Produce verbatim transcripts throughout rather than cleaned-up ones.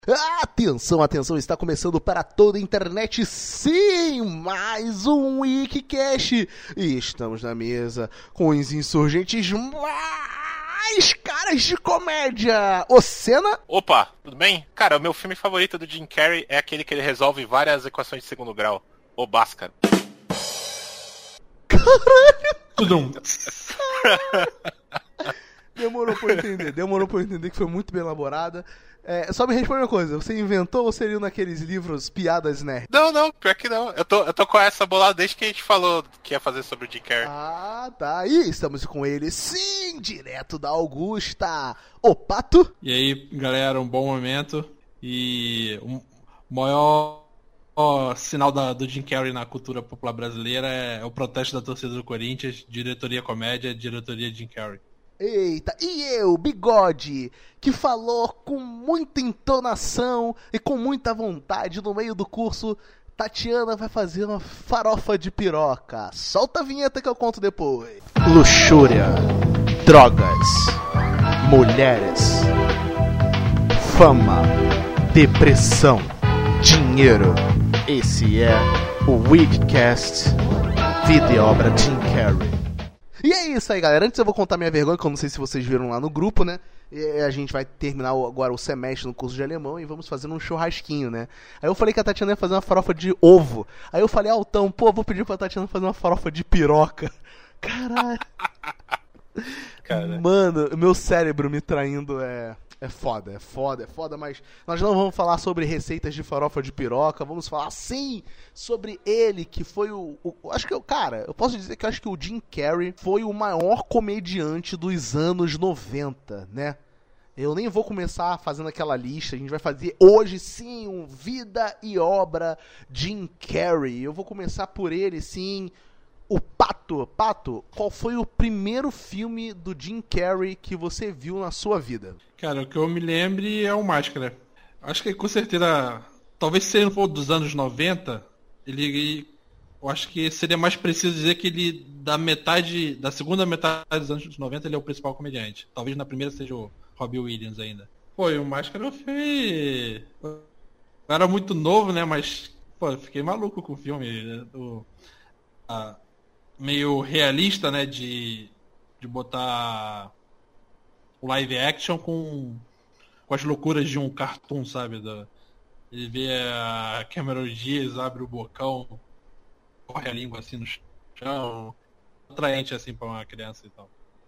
Atenção, atenção, está começando para toda a internet, sim, mais um Wikicast. E estamos na mesa com os insurgentes mais caras de comédia. O Senna? Opa, tudo bem? Cara, o meu filme favorito do Jim Carrey é aquele que ele resolve várias equações de segundo grau. O Bhaskara. Caralho! Tudum. Demorou pra eu entender, demorou pra eu entender que foi muito bem elaborada. É, só me responde uma coisa, você inventou ou você leu naqueles livros piadas nerd? Não, não, pior que não. Eu tô, eu tô com essa bolada desde que a gente falou que ia fazer sobre o Jim Carrey. Ah, tá. E estamos com ele, sim, direto da Augusta, o Pato. E aí, galera, um bom momento. E o maior o sinal da, do Jim Carrey na cultura popular brasileira é o protesto da torcida do Corinthians, diretoria comédia, diretoria Jim Carrey. Eita, e eu, Bigode, que falou com muita entonação e com muita vontade no meio do curso, Tatiana vai fazer uma farofa de piroca. Solta a vinheta que eu conto depois. Luxúria, drogas, mulheres, fama, depressão, dinheiro. Esse é o Wikicast, vida e obra Jim Carrey. E é isso aí, galera. Antes eu vou contar minha vergonha, que eu não sei se vocês viram lá no grupo, né? E a gente vai terminar agora o semestre no curso de alemão e vamos fazer um churrasquinho, né? Aí eu falei que a Tatiana ia fazer uma farofa de ovo. Aí eu falei, Altão, pô, vou pedir pra Tatiana fazer uma farofa de piroca. Caralho. Cara. Mano, meu cérebro me traindo é... É foda, é foda, é foda, mas nós não vamos falar sobre receitas de farofa de piroca, vamos falar sim sobre ele, que foi o, o... Acho que, eu, cara, eu posso dizer que eu acho que o Jim Carrey foi o maior comediante dos anos noventa, né? Eu nem vou começar fazendo aquela lista, a gente vai fazer hoje sim um Vida e Obra Jim Carrey. Eu vou começar por ele, sim... O Pato, Pato, qual foi o primeiro filme do Jim Carrey que você viu na sua vida? Cara, o que eu me lembre é o Máscara. Acho que com certeza, talvez se ele não for dos anos noventa, ele, eu acho que seria mais preciso dizer que ele, da metade, da segunda metade dos anos noventa, ele é o principal comediante. Talvez na primeira seja o Robin Williams ainda. Pô, e o Máscara eu fui... Eu era muito novo, né, mas, pô, eu fiquei maluco com o filme. Né? O... A... meio realista, né, de, de botar o live action com, com as loucuras de um cartoon, sabe? Da, ele vê a Cameron Diaz, abre o bocão, corre a língua assim no chão, atraente assim pra uma criança e tal.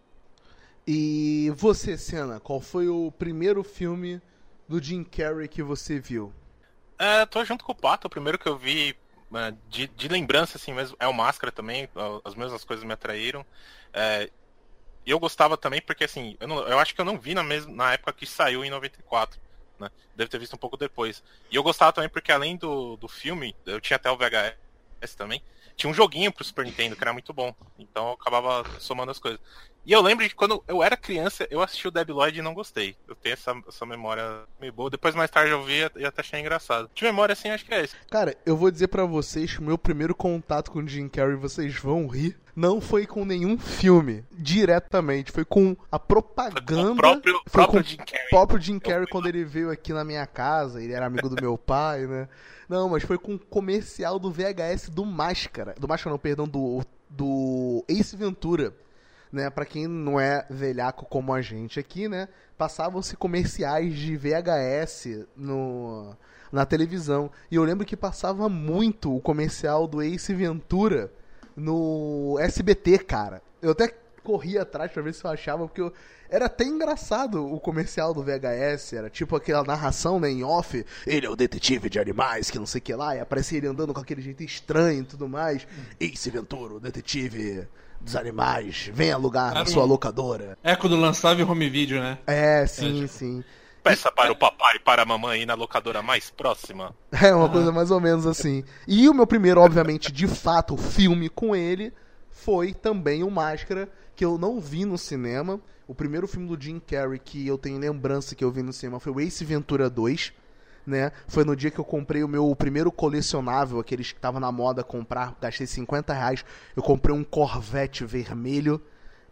E você, Senna, qual foi o primeiro filme do Jim Carrey que você viu? É, tô junto com o Pato, o primeiro que eu vi De, de lembrança, assim mesmo, é o Máscara também, as mesmas coisas me atraíram. É, e eu gostava também porque, assim, eu, não, eu acho que eu não vi na, mesma, na época que saiu em noventa e quatro, né? Deve ter visto um pouco depois. E eu gostava também porque, além do, do filme, eu tinha até o V H S também, tinha um joguinho pro Super Nintendo que era muito bom. Então eu acabava somando as coisas. E eu lembro de quando eu era criança, eu assisti o Debi Lloyd e não gostei. Eu tenho essa, essa memória meio boa. Depois, mais tarde, eu vi e até achei engraçado. De memória, assim, acho que é isso. Cara, eu vou dizer pra vocês que o meu primeiro contato com o Jim Carrey, vocês vão rir, não foi com nenhum filme, diretamente. Foi com a propaganda... Foi com o próprio, foi próprio com Jim Carrey. O próprio Jim Carrey, quando ele veio aqui na minha casa, ele era amigo do meu pai, né? Não, mas foi com o comercial do V H S do Máscara. Do Máscara não, perdão, do, do Ace Ventura. Né, pra quem não é velhaco como a gente aqui, né, passavam-se comerciais de V H S no, na televisão. E eu lembro que passava muito o comercial do Ace Ventura no S B T, cara. Eu até corria atrás pra ver se eu achava, porque eu, era até engraçado o comercial do V H S. Era tipo aquela narração, né, em off. Ele é o detetive de animais, que não sei o que lá. E aparecia ele andando com aquele jeito estranho e tudo mais. Ace Ventura, o detetive... dos animais, vem alugar na sua locadora. É quando lançava em home video, né? É, sim, é, sim. Peça para o papai e para a mamãe ir na locadora mais próxima. É, uma ah. coisa mais ou menos assim. E o meu primeiro, obviamente, de fato, filme com ele foi também o Máscara, que eu não vi no cinema. O primeiro filme do Jim Carrey que eu tenho lembrança que eu vi no cinema foi o Ace Ventura dois. Né? Foi no dia que eu comprei o meu primeiro colecionável, aqueles que estavam na moda comprar, gastei cinquenta reais, eu comprei um Corvette vermelho,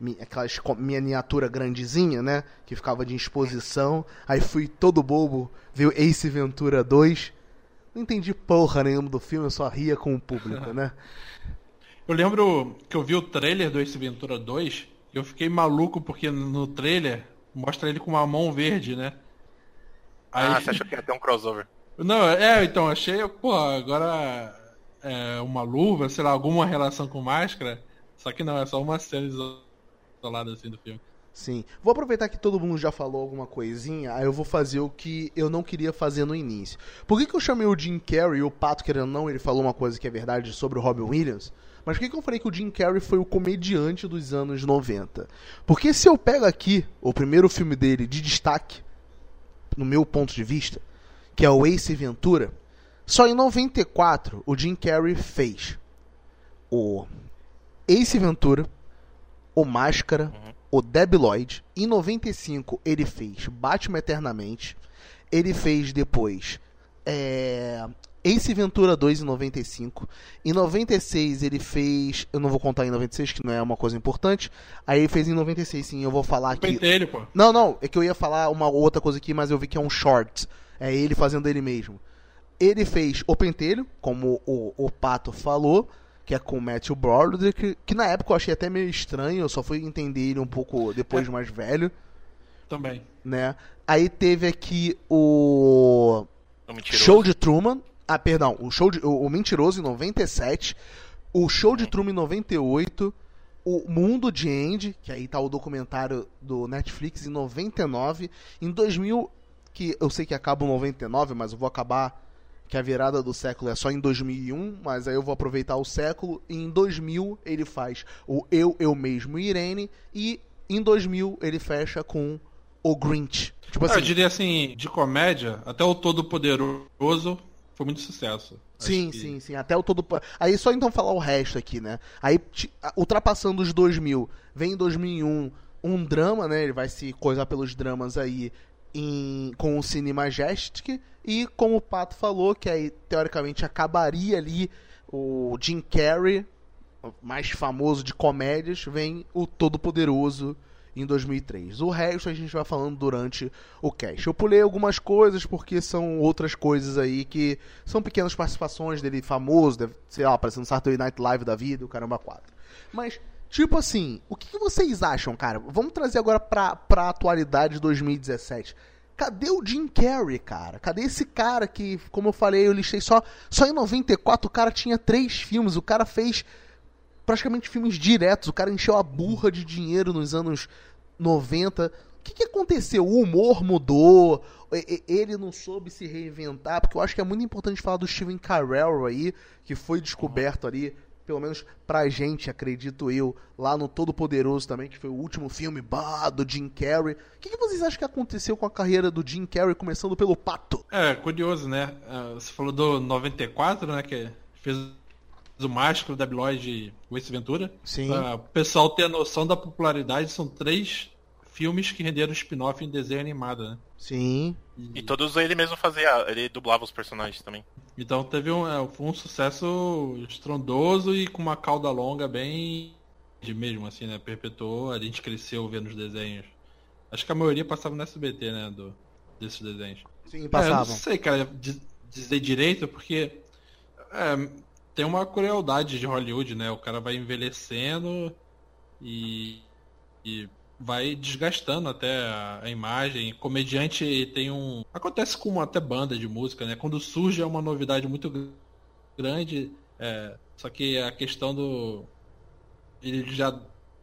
aquela miniatura grandezinha, né? Que ficava de exposição. Aí fui todo bobo ver o Ace Ventura dois. Não entendi porra nenhuma do filme, eu só ria com o público, né? Eu lembro que eu vi o trailer do Ace Ventura dois e eu fiquei maluco porque no trailer mostra ele com uma mão verde, né? Aí... Ah, você achou que ia ter um crossover? Não, é, então, achei, pô, agora é uma luva, sei lá, alguma relação com máscara. Só que não, é só uma cena isolada assim do filme. Sim. Vou aproveitar que todo mundo já falou alguma coisinha, aí eu vou fazer o que eu não queria fazer no início. Por que, que eu chamei o Jim Carrey e o Pato, querendo ou não, ele falou uma coisa que é verdade sobre o Robin Williams? Mas por que, que eu falei que o Jim Carrey foi o comediante dos anos noventa? Porque se eu pego aqui o primeiro filme dele de destaque, no meu ponto de vista, que é o Ace Ventura, só em noventa e quatro o Jim Carrey fez o Ace Ventura, o Máscara, uhum. o Debi Lloyd. Em noventa e cinco ele fez Batman Eternamente. Ele fez depois é, Ace Ventura dois em noventa e cinco. Em noventa e seis ele fez... Eu não vou contar em noventa e seis, que não é uma coisa importante. Aí ele fez em noventa e seis, sim, eu vou falar aqui... Pentelho, pô. Não, não, é que eu ia falar uma outra coisa aqui, mas eu vi que é um short. É ele fazendo ele mesmo. Ele fez O Pentelho, como o, o Pato falou, que é com o Matthew Broderick, que, que na época eu achei até meio estranho, eu só fui entender ele um pouco depois é. mais velho. Também. Né? Aí teve aqui o... o Show de Truman. Ah, perdão, o, show de, o, o Mentiroso em noventa e sete. O Show de Truman em noventa e oito. O Mundo de Andy, que aí tá o documentário do Netflix, em noventa e nove. Em dois mil, que eu sei que acaba em noventa e nove, mas eu vou acabar... que a virada do século é só em dois mil e um, mas aí eu vou aproveitar o século, e em dois mil ele faz o Eu, Eu Mesmo e Irene, e em dois mil ele fecha com o Grinch. Tipo assim, eu diria assim, de comédia, até o Todo-Poderoso foi muito sucesso. Sim, que... sim, sim, até o todo... Aí só então falar o resto aqui, né? Aí, ultrapassando os dois mil, vem em dois mil e um um drama, né? Ele vai se coisar pelos dramas aí, Em, com o Cine Majestic, e como o Pato falou, que aí teoricamente acabaria ali o Jim Carrey, o mais famoso de comédias, vem o Todo-Poderoso em dois mil e três. O resto a gente vai falando durante o cast. Eu pulei algumas coisas porque são outras coisas aí que são pequenas participações dele famoso, deve, sei lá, aparecendo no Saturday Night Live da vida, o caramba quatro. Mas tipo assim, o que, que vocês acham, cara? Vamos trazer agora pra, pra atualidade de dois mil e dezessete. Cadê o Jim Carrey, cara? Cadê esse cara que, como eu falei, eu listei só... Só em noventa e quatro o cara tinha três filmes. O cara fez praticamente filmes diretos. O cara encheu a burra de dinheiro nos anos noventa. O que, que aconteceu? O humor mudou. Ele não soube se reinventar. Porque eu acho que é muito importante falar do Steven Carell aí, que foi descoberto ali... Pelo menos pra gente, acredito eu, lá no Todo-Poderoso também, que foi o último filme bah, do Jim Carrey. O que, que vocês acham que aconteceu com a carreira do Jim Carrey, começando pelo Pato? É, curioso, né? Você falou do noventa e quatro, né? Que fez o Mágico, o Debi Lloyd e o Ace Ventura. Sim. Pra o pessoal ter a noção da popularidade, são três filmes que renderam spin-off em desenho animado, né? Sim. E, e todos ele mesmo fazia, ele dublava os personagens também. Então teve um, é, foi um sucesso estrondoso e com uma cauda longa bem de mesmo, assim, né? Perpetuou, a gente cresceu vendo os desenhos. Acho que a maioria passava no S B T, né? Do, desses desenhos. Sim, passavam. É, eu não sei, cara, dizer direito, porque é, tem uma crueldade de Hollywood, né? O cara vai envelhecendo e, e vai desgastando até a, a imagem. Comediante tem um... Acontece com até banda de música, né? Quando surge é uma novidade muito grande, é, só que a questão do... Ele já...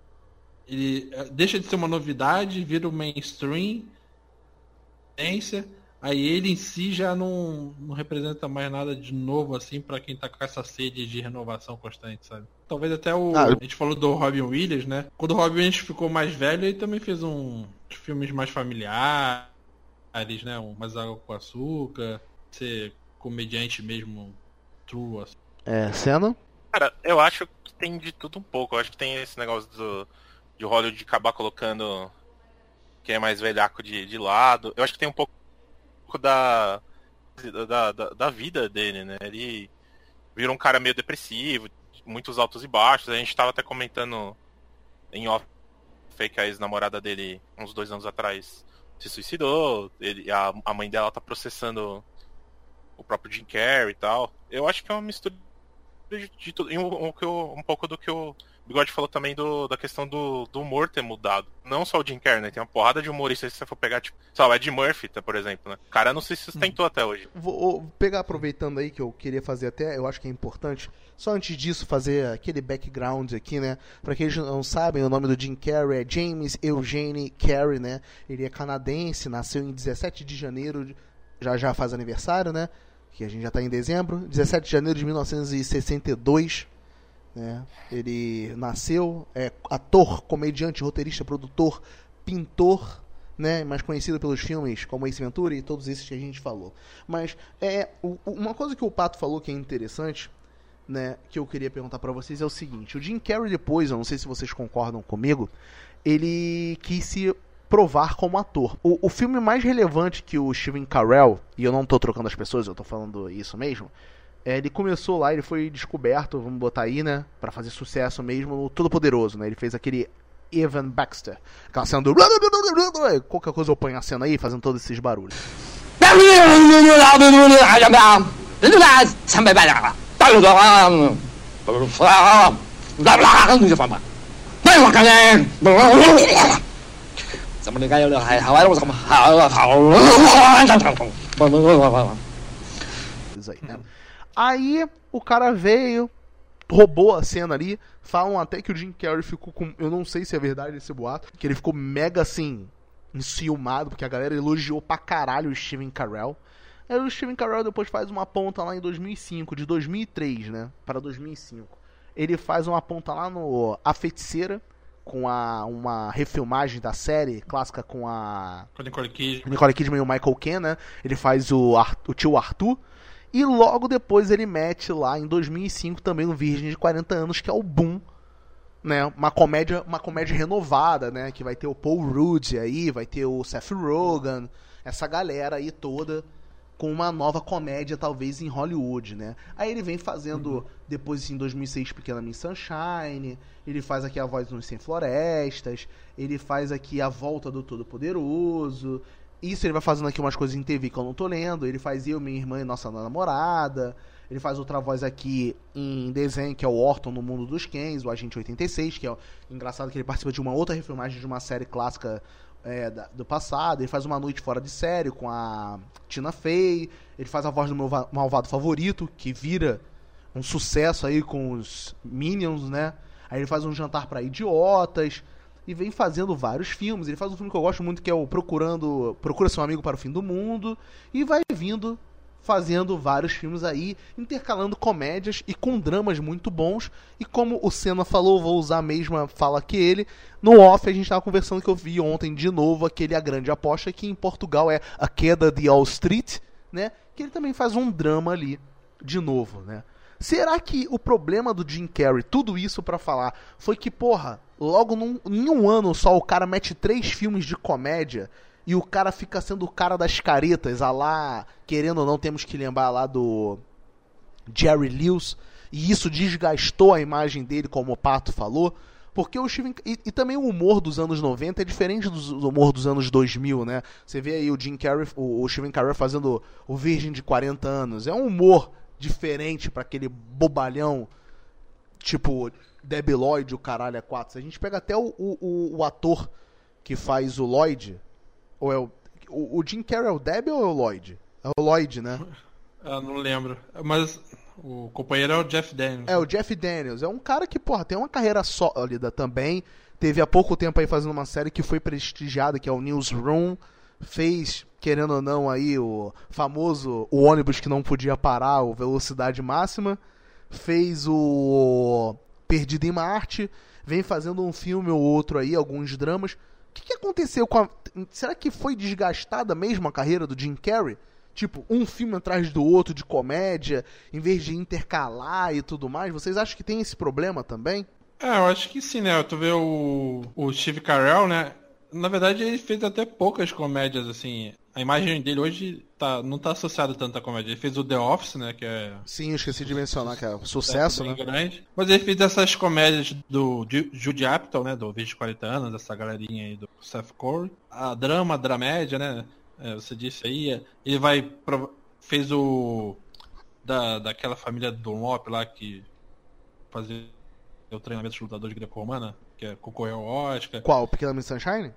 Ele deixa de ser uma novidade, vira o mainstream, aí ele em si já não, não representa mais nada de novo, assim, pra quem tá com essa sede de renovação constante, sabe? Talvez até o... Ah, eu... A gente falou do Robin Williams, né? Quando o Robin Williams ficou mais velho, ele também fez um filmes mais familiares, né? Um Mais Água com Açúcar, ser comediante mesmo, true, assim. É, cena? Cara, eu acho que tem de tudo um pouco. Eu acho que tem esse negócio do, de Hollywood de acabar colocando quem é mais velhaco de, de lado. Eu acho que tem um pouco da, da, da, da vida dele, né? Ele virou um cara meio depressivo, muitos altos e baixos. A gente tava até comentando em off Fey, que a ex-namorada dele, uns dois anos atrás, se suicidou. Ele, a, a mãe dela tá processando o próprio Jim Carrey e tal. Eu acho que é uma mistura de, de tudo. E um, um, um pouco do que o Bigode falou também do, da questão do, do humor ter mudado. Não só o Jim Carrey, né? Tem uma porrada de humoristas, se você for pegar, tipo, sabe, o Ed Murphy, por exemplo, né? O cara não se sustentou hum. até hoje. Vou, vou pegar, aproveitando aí, que eu queria fazer até, eu acho que é importante, só antes disso fazer aquele background aqui, né? Pra quem não sabem, o nome do Jim Carrey é James Eugene Carrey, né? Ele é canadense, nasceu em dezessete de janeiro, já já faz aniversário, né? Que a gente já tá em dezembro, dezessete de janeiro de mil novecentos e sessenta e dois. Né? Ele nasceu, é ator, comediante, roteirista, produtor, pintor, né? Mais conhecido pelos filmes como Ace Ventura e todos esses que a gente falou. Mas é, uma coisa que o Pato falou que é interessante, né, que eu queria perguntar pra vocês é o seguinte: o Jim Carrey depois, eu não sei se vocês concordam comigo, ele quis se provar como ator. O, o filme mais relevante que o Steve Carell, e eu não tô trocando as pessoas, eu tô falando isso mesmo, é, ele começou lá, ele foi descoberto, vamos botar aí, né, pra fazer sucesso mesmo no Todo-Poderoso, né, ele fez aquele Evan Baxter, aquela cena do... qualquer coisa eu ponho a cena aí, fazendo todos esses barulhos. Isso aí, né? Aí o cara veio, roubou a cena ali. Falam até que o Jim Carrey ficou com... Eu não sei se é verdade esse boato, que ele ficou mega assim, enciumado, porque a galera elogiou pra caralho o Steven Carell. Aí o Steven Carell depois faz uma ponta lá em dois mil e cinco, de dois mil e três, né, para dois mil e cinco. Ele faz uma ponta lá no A Feiticeira, com a, uma refilmagem da série clássica com a Nicole Kidman, Nicole Kidman e o Michael Caine, né? Ele faz o, Ar... o tio Arthur. E logo depois ele mete lá em dois mil e cinco também o Virgem de quarenta anos, que é o Boom, né? Uma comédia, uma comédia renovada, né? Que vai ter o Paul Rudd aí, vai ter o Seth Rogen, essa galera aí toda com uma nova comédia talvez em Hollywood, né? Aí ele vem fazendo, uhum. depois em dois mil e seis, Pequena Miss Sunshine, ele faz aqui A Voz dos Sem Florestas, ele faz aqui A Volta do Todo-Poderoso, isso ele vai fazendo aqui umas coisas em T V que eu não tô lendo, ele faz Eu, Minha Irmã e Nossa Namorada, ele faz outra voz aqui em desenho, que é o Orton no Mundo dos Kens, o Agente oitenta e seis, que é engraçado que ele participa de uma outra refilmagem de uma série clássica É, da, do passado. Ele faz Uma Noite Fora de Série com a Tina Fey, ele faz a voz do meu malvado favorito, que vira um sucesso aí com os Minions, né? Aí ele faz Um Jantar para Idiotas e vem fazendo vários filmes. Ele faz um filme que eu gosto muito, que é o Procurando Procura Seu Amigo para o Fim do Mundo, e vai vindo fazendo vários filmes aí, intercalando comédias e com dramas muito bons. E como o Senna falou, vou usar a mesma fala que ele, no off a gente tava conversando, que eu vi ontem de novo aquele A Grande Aposta, que em Portugal é A Queda de Wall Street, né? Que ele também faz um drama ali de novo, né? Será que o problema do Jim Carrey, tudo isso pra falar, foi que, porra, logo num, em um ano só o cara mete três filmes de comédia e o cara fica sendo o cara das caretas, a lá, querendo ou não, temos que lembrar lá do Jerry Lewis, e isso desgastou a imagem dele, como o Pato falou, porque o Steven... E, e também o humor dos anos noventa é diferente do humor dos anos dois mil, né? Você vê aí o Jim Carrey, o, o Steven Carell fazendo o Virgem de quarenta anos, é um humor diferente pra aquele bobalhão, tipo Debi Lloyd, o caralho é quatro. Se a gente pega até o, o, o ator que faz o Lloyd... Ou é o, o, o Jim Carrey é o Debbie ou é o Lloyd? É o Lloyd, né? Eu não lembro. Mas o companheiro é o Jeff Daniels. É, o Jeff Daniels. É um cara que, porra, tem uma carreira sólida também. Teve há pouco tempo aí fazendo uma série que foi prestigiada, que é o Newsroom. Fez, querendo ou não, aí o famoso o ônibus que não podia parar, o Velocidade Máxima. Fez o Perdido em Marte. Vem fazendo um filme ou outro aí, alguns dramas. O que, que aconteceu com a... Será que foi desgastada mesmo a carreira do Jim Carrey? Tipo, um filme atrás do outro de comédia, em vez de intercalar e tudo mais. Vocês acham que tem esse problema também? É, eu acho que sim, né? Tu vê o, o Steve Carell, né? Na verdade, ele fez até poucas comédias, assim. A imagem dele hoje tá, não tá associado tanto à comédia. Ele fez o The Office, né? Que é. Sim, eu esqueci de mencionar que é um sucesso, bem né? grande. Mas ele fez essas comédias do Ju- Judd Apatow, né? Do Vídeo de quarenta anos, essa galerinha aí do Seth Curry. A drama, a dramédia, né? É, você disse aí. Ele vai. Pro... Fez o. Da, daquela família do Dunlop lá que fazia o treinamento de lutador de greco-romana, que é, concorreu ao Oscar. Qual? Pequena Miss Sunshine?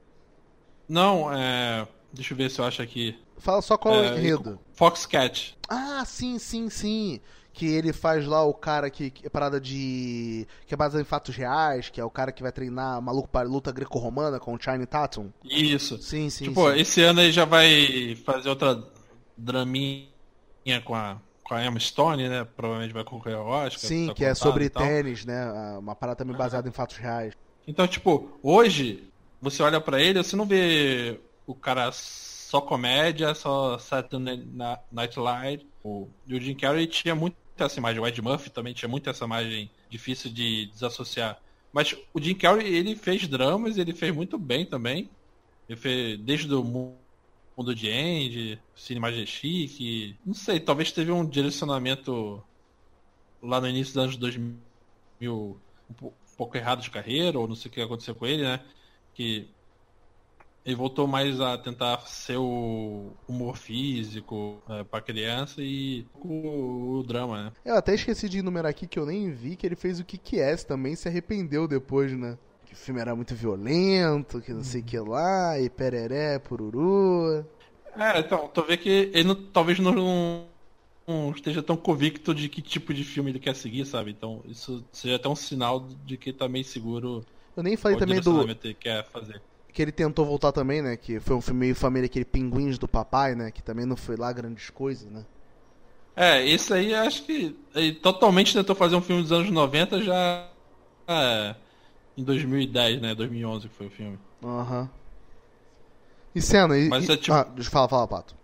Não, é. Deixa eu ver se eu acho aqui. Fala só qual é o É, enredo. Foxcat. Ah, sim, sim, sim. Que ele faz lá o cara que, que é parada de... que é baseado em fatos reais, que é o cara que vai treinar maluco para luta greco-romana com o Channing Tatum. Isso. Sim, sim, Tipo, sim. esse ano ele já vai fazer outra draminha com a, com a Emma Stone, né? Provavelmente vai concorrer ao Oscar. Sim, tá que é contado sobre e tal. tênis, né? Uma parada também baseada em fatos reais. Então, tipo, hoje, você olha pra ele, você não vê o cara só comédia, só Saturday Night Live. O, e o Jim Carrey tinha muito essa imagem, o Ed Murphy também tinha muito essa imagem difícil de desassociar. Mas o Jim Carrey, ele fez dramas, ele fez muito bem também. Ele fez desde o Mundo de Andy, Cine Majestic, não sei, talvez teve um direcionamento lá no início dos anos dois mil um pouco errado de carreira, ou não sei o que aconteceu com ele, né? Que ele voltou mais a tentar ser o humor físico é, pra criança e o, o drama, né? Eu até esqueci de enumerar aqui que eu nem vi que ele fez o Kick-Ass também, se arrependeu depois, né? Que o filme era muito violento, que não sei o que lá, e pereré, pururu. É, então, tô vendo que ele não, talvez não, não esteja tão convicto de que tipo de filme ele quer seguir, sabe? Então, isso seja até um sinal de que ele tá meio seguro Eu nem falei qual também do... direcionamento ele quer fazer. que ele tentou voltar também, né? Que foi um filme meio família, aquele Pinguins do Papai, né? Que também não foi lá grandes coisas, né? É, esse aí acho que ele totalmente tentou fazer um filme dos anos noventa já é, em dois mil e dez, né? dois mil e onze que foi o filme. Aham. Uhum. E cena, e... Mas e... é tipo- Ah, deixa eu falar, fala, Pato.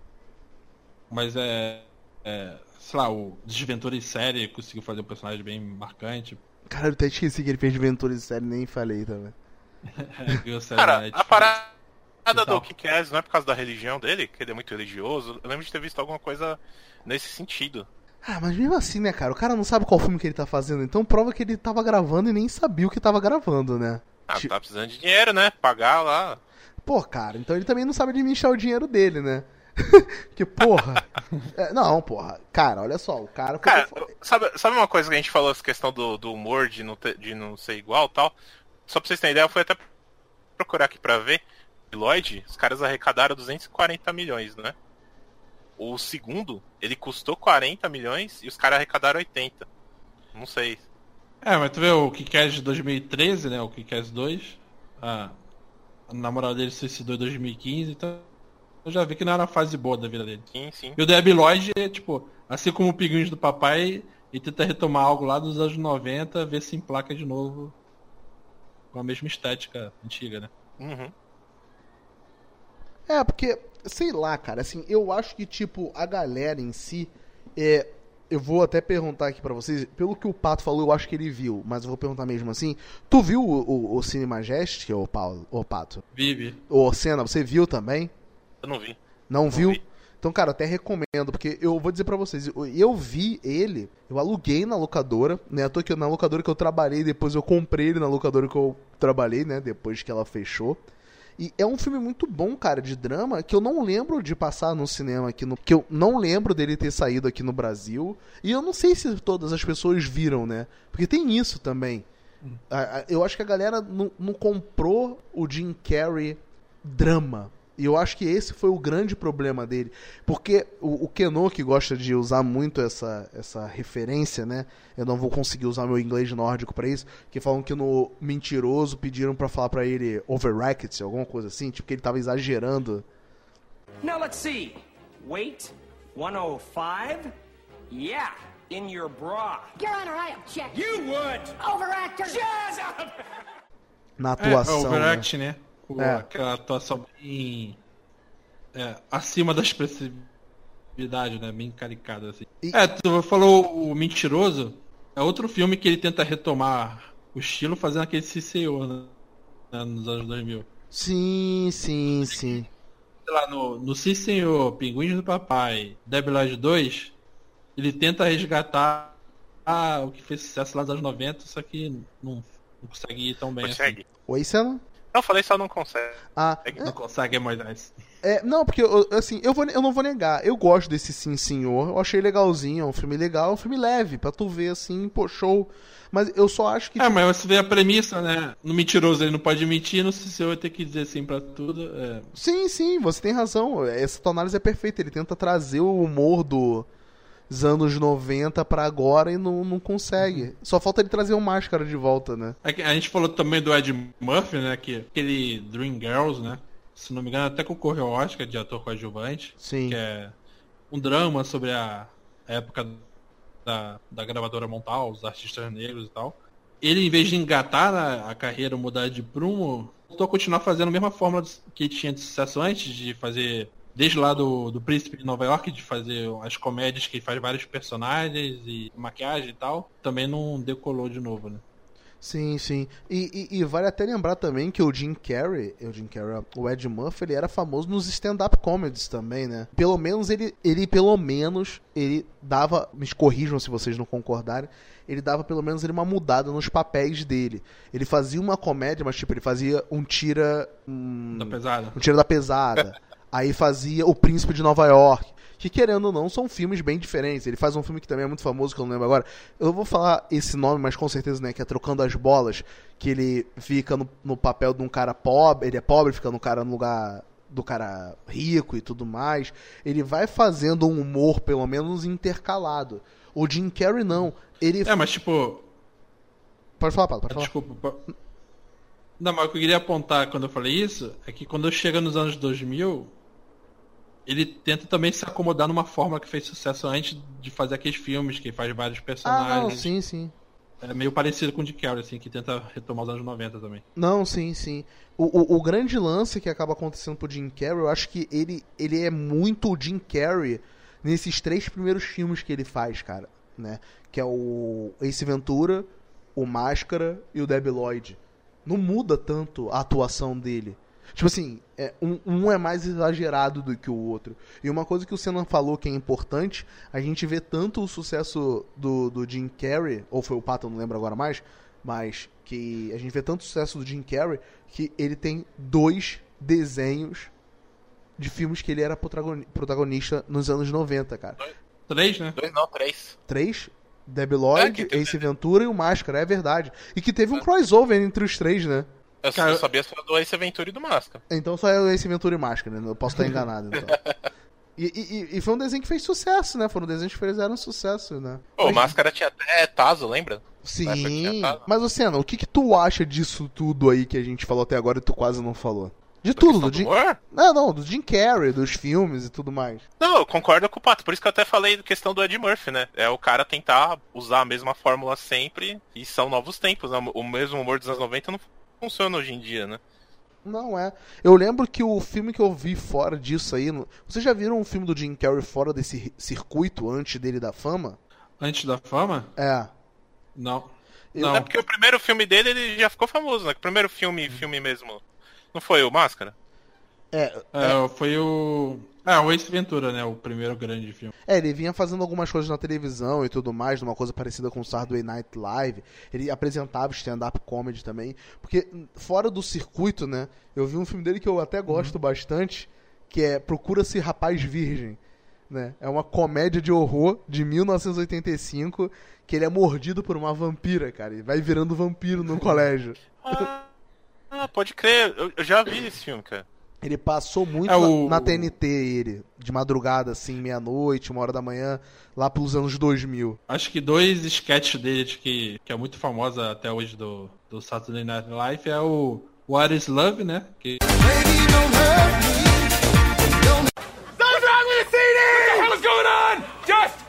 Mas é, é, sei lá, o Desventura em série conseguiu fazer um personagem bem marcante. Cara, eu até esqueci que ele fez Ventura em série, nem falei também. É, ganhou série Cara, na a Netflix. parada Então. do Kick-Ass não é por causa da religião dele, que ele é muito religioso. Eu lembro de ter visto alguma coisa nesse sentido. Ah, mas mesmo assim, né, cara? O cara não sabe qual filme que ele tá fazendo, então prova que ele tava gravando e nem sabia o que tava gravando, né? Ah, Ti- tá precisando de dinheiro, né? Pagar lá. Pô, cara, então ele também não sabe administrar o dinheiro dele, né? Porque, porra. É, não, porra. Cara, olha só, o cara foi. Cara, foi- sabe, sabe uma coisa que a gente falou, essa questão do, do humor, de não, ter, de não ser igual e tal? Só pra vocês terem ideia, eu fui até procurar aqui pra ver. Lloyd, os caras arrecadaram duzentos e quarenta milhões, né? O segundo, ele custou quarenta milhões e os caras arrecadaram oitenta. Não sei. É, mas tu vê o Kick-Ass de dois mil e treze, né? O Kick-Ass dois. A, a namorada dele se suicidou em dois mil e quinze, então eu já vi que não era uma fase boa da vida dele. Sim, sim. E o Debbie Lloyd é, tipo, assim como o Pinguins do Papai, ele tenta retomar algo lá dos anos noventa, ver se emplaca de novo com a mesma estética antiga, né? Uhum. É, porque, sei lá, cara, assim, eu acho que, tipo, a galera em si. É, eu vou até perguntar aqui pra vocês, pelo que o Pato falou, eu acho que ele viu, mas eu vou perguntar mesmo assim. Tu viu o, o, o Cine Majestic, ô, Paulo, ô Pato? Vive. Ô, Senna, você viu também? Eu não vi. Não, Não viu? vi. Então, cara, eu até recomendo, porque eu vou dizer pra vocês, eu, eu vi ele, eu aluguei na locadora, né? Eu tô aqui na locadora que eu trabalhei, depois eu comprei ele na locadora que eu trabalhei, né? Depois que ela fechou. E é um filme muito bom, cara, de drama, que eu não lembro de passar no cinema aqui, no, que eu não lembro dele ter saído aqui no Brasil. E eu não sei se todas as pessoas viram, né? Porque tem isso também. Hum. A- a- eu acho que a galera não, não comprou o Jim Carrey drama. E eu acho que esse foi o grande problema dele. Porque o, o Keno, que gosta de usar muito essa, essa referência, né? Eu não vou conseguir usar meu inglês nórdico pra isso. Que falam que no Mentiroso pediram pra falar pra ele overreacted, alguma coisa assim. Tipo, que ele tava exagerando. Now let's see. Weight, one oh five. Yeah, in your bra. Your Honor, I object. You would. Overactor. Shut up. Na É, atuação. o né? overact, né? O- É. Aquela atuação bem é, acima da expressividade, né? Bem caricada, assim. E- É, tu falou o Mentiroso. É outro filme que ele tenta retomar o estilo fazendo aquele C C O, né? Nos anos dois mil. Sim, sim, sim. sei lá, no, no Sim Senhor, Pinguins do Papai, Debi Lloyd dois, ele tenta resgatar ah, o que fez sucesso lá nos anos noventa, só que não, não consegue ir tão bem Consegue. assim. Oi, Senna? Não, eu falei só não consegue. Ah, Não consegue, é Moisés. é, não, porque eu, assim, eu, vou, eu não vou negar. Eu gosto desse Sim Senhor. Eu achei legalzinho. É um filme legal, é um filme leve, pra tu ver assim, pô, show. Mas eu só acho que. É, mas você vê a premissa, né? No mentiroso ele não pode mentir, no Sim Senhor vai ter que dizer sim pra tudo. É... Sim, sim, você tem razão. Essa tua análise é perfeita. Ele tenta trazer o humor dos anos noventa pra agora e não, não consegue. Uhum. Só falta ele trazer o Máscara de volta, né? A gente falou também do Ed Murphy, né? Que aquele Dreamgirls, né? Se não me engano, até concorreu ao Oscar de ator coadjuvante. Sim. Que é um drama sobre a época da, da gravadora Montal, os artistas negros e tal. Ele, em vez de engatar a, a carreira, mudar de prumo, voltou a continuar fazendo a mesma fórmula que tinha de sucesso antes, de fazer... Desde lá do, do Príncipe de Nova York, de fazer as comédias que faz vários personagens e maquiagem e tal, também não decolou de novo, né? Sim, sim. E, e, e vale até lembrar também que o Jim Carrey, o Jim Carrey, o Ed Murphy, ele era famoso nos stand-up comedies também, né? Pelo menos ele, ele, pelo menos, ele dava, me corrijam se vocês não concordarem, ele dava pelo menos ele uma mudada nos papéis dele. Ele fazia uma comédia, mas tipo, ele fazia um tira... Um, da pesada. Um tira da pesada. Aí fazia O Príncipe de Nova York, que querendo ou não, são filmes bem diferentes. Ele faz um filme que também é muito famoso, que eu não lembro agora. Eu vou falar esse nome, mas com certeza, né, que é Trocando as Bolas, que ele fica no, no papel de um cara pobre, ele é pobre, fica no cara no lugar do cara rico e tudo mais. Ele vai fazendo um humor, pelo menos, intercalado. O Jim Carrey, não. Ele... É, mas tipo... Pode falar, Paulo, pode falar. Desculpa. Não, mas o que eu queria apontar quando eu falei isso, é que quando chega nos anos dois mil... ele tenta também se acomodar numa fórmula que fez sucesso antes de fazer aqueles filmes, que faz vários personagens. Ah, não, sim, sim. É meio parecido com o Jim Carrey, assim, que tenta retomar os anos noventa também. Não, sim, sim. O, o, o grande lance que acaba acontecendo pro Jim Carrey, eu acho que ele, ele é muito o Jim Carrey nesses três primeiros filmes que ele faz, cara, né? Que é o Ace Ventura, o Máscara e o Debi Lloyd. Não muda tanto a atuação dele. Tipo assim, é, um, um é mais exagerado do que o outro. E uma coisa que o Senna falou que é importante, a gente vê tanto o sucesso do, do Jim Carrey, ou foi o Pato, não lembro agora mais, mas que a gente vê tanto o sucesso do Jim Carrey que ele tem dois desenhos de filmes que ele era protagonista nos anos noventa, cara. Três, né? Dois não, três. Três? Debi Lloyd, É, que- Ace Ventura e o Máscara, é verdade. E que teve um crossover entre os três, né? Eu, Cara, eu sabia só do Ace Ventura e do Máscara. Então só é o Ace Ventura e Máscara, né? Eu posso estar enganado, então. E, e, e foi um desenho que fez sucesso, né? Foram desenhos que fizeram sucesso, né? Pô, o Mas- Máscara tinha até Tazo, lembra? Sim, Na época tinha Tazo. mas Luciano, o que que tu acha disso tudo aí que a gente falou até agora e tu quase não falou? De Da tudo, questão do Jim... humor? Não, não, do Jim Carrey, dos filmes e tudo mais. Não, eu concordo com o Pato, por isso que eu até falei da questão do Ed Murphy, né? É o cara tentar usar a mesma fórmula sempre e são novos tempos, né? O mesmo humor dos anos noventa não funciona hoje em dia, né? Não é. Eu lembro que o filme que eu vi fora disso aí... no- Vocês já viram um filme do Jim Carrey fora desse ri- circuito antes dele da fama? Antes da fama? É. Não. Eu- Não. É porque o primeiro filme dele ele já ficou famoso, né? O primeiro filme, filme mesmo. Não foi o Máscara? É, É, foi o... Ah, o Ace Ventura, né? O primeiro grande filme. É, ele vinha fazendo algumas coisas na televisão e tudo mais, numa coisa parecida com o Saturday Night Live. Ele apresentava stand-up comedy também. Porque fora do circuito, né, eu vi um filme dele que eu até gosto bastante, que é Procura-se Rapaz Virgem. Né? É uma comédia de horror de mil novecentos e oitenta e cinco, que ele é mordido por uma vampira, cara. E vai virando vampiro no colégio. Ah, ah, pode crer. Eu, eu já vi esse filme, cara. Ele passou muito É o- na, na T N T, ele. De madrugada, assim, meia-noite, uma hora da manhã, lá pelos anos dois mil. Acho que dois sketches dele que, que é muito famosa até hoje do, do Saturday Night Live é o What is Love, né? Que Something's wrong with the C D! What the hell is going on? Just...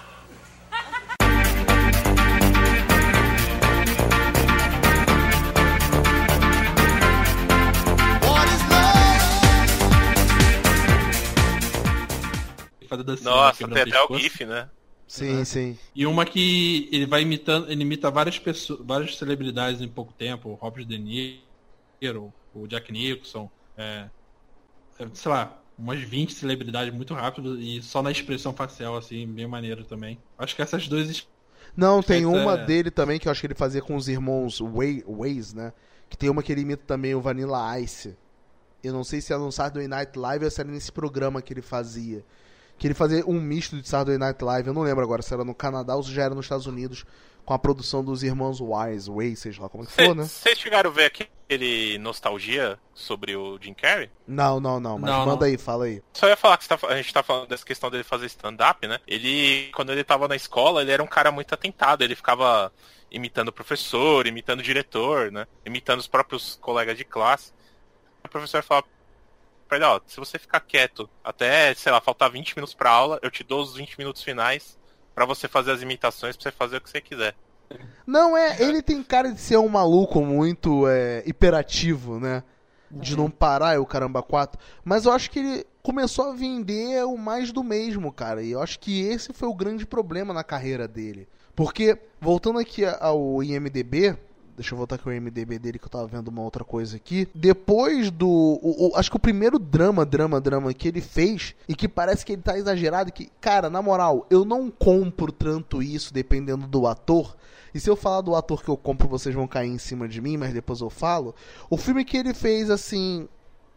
faz a dancinha, Nossa, quebrando tem até o pescoço. GIF, né? Sim, sim. E uma que ele vai imitando, ele imita várias pessoas, várias celebridades em pouco tempo, o Robert De Niro, o Jack Nicholson, é, é, sei lá, umas vinte celebridades muito rápido e só na expressão facial, assim, bem maneiro também. Acho que essas duas... Não, tem Essa uma é- dele também que eu acho que ele fazia com os irmãos Way- Ways, né? Que tem uma que ele imita também o Vanilla Ice. Eu não sei se era no Saturday Night Live ou se era nesse programa que ele fazia. Que ele fazia um misto de Saturday Night Live. Eu não lembro agora se era no Canadá ou se já era nos Estados Unidos. Com a produção dos irmãos Wise, Way, seja lá como que for, né? Vocês chegaram a ver aquele nostalgia sobre o Jim Carrey? Não, não, não. Mas Não, manda não. aí, fala aí. Só ia falar que você tá- a gente tá falando dessa questão dele fazer stand-up, né? Ele, quando ele tava na escola, ele era um cara muito atentado. Ele ficava imitando o professor, imitando o diretor, né? Imitando os próprios colegas de classe. O professor falava pra ele, ó, se você ficar quieto até, sei lá, faltar vinte minutos pra aula, eu te dou os vinte minutos finais pra você fazer as imitações, pra você fazer o que você quiser. Não, é, ele tem cara de ser um maluco muito é, hiperativo, né? De não parar, é o Caramba quatro. Mas eu acho que ele começou a vender o mais do mesmo, cara. E eu acho que esse foi o grande problema na carreira dele. Porque, voltando aqui ao I M D B... Deixa eu voltar aqui ao I M D B dele que eu tava vendo uma outra coisa aqui. Depois do... O, o, acho que o primeiro drama, drama, drama que ele fez, e que parece que ele tá exagerado, que, cara, na moral, eu não compro tanto isso dependendo do ator. E se eu falar do ator que eu compro, vocês vão cair em cima de mim, mas depois eu falo. O filme que ele fez, assim,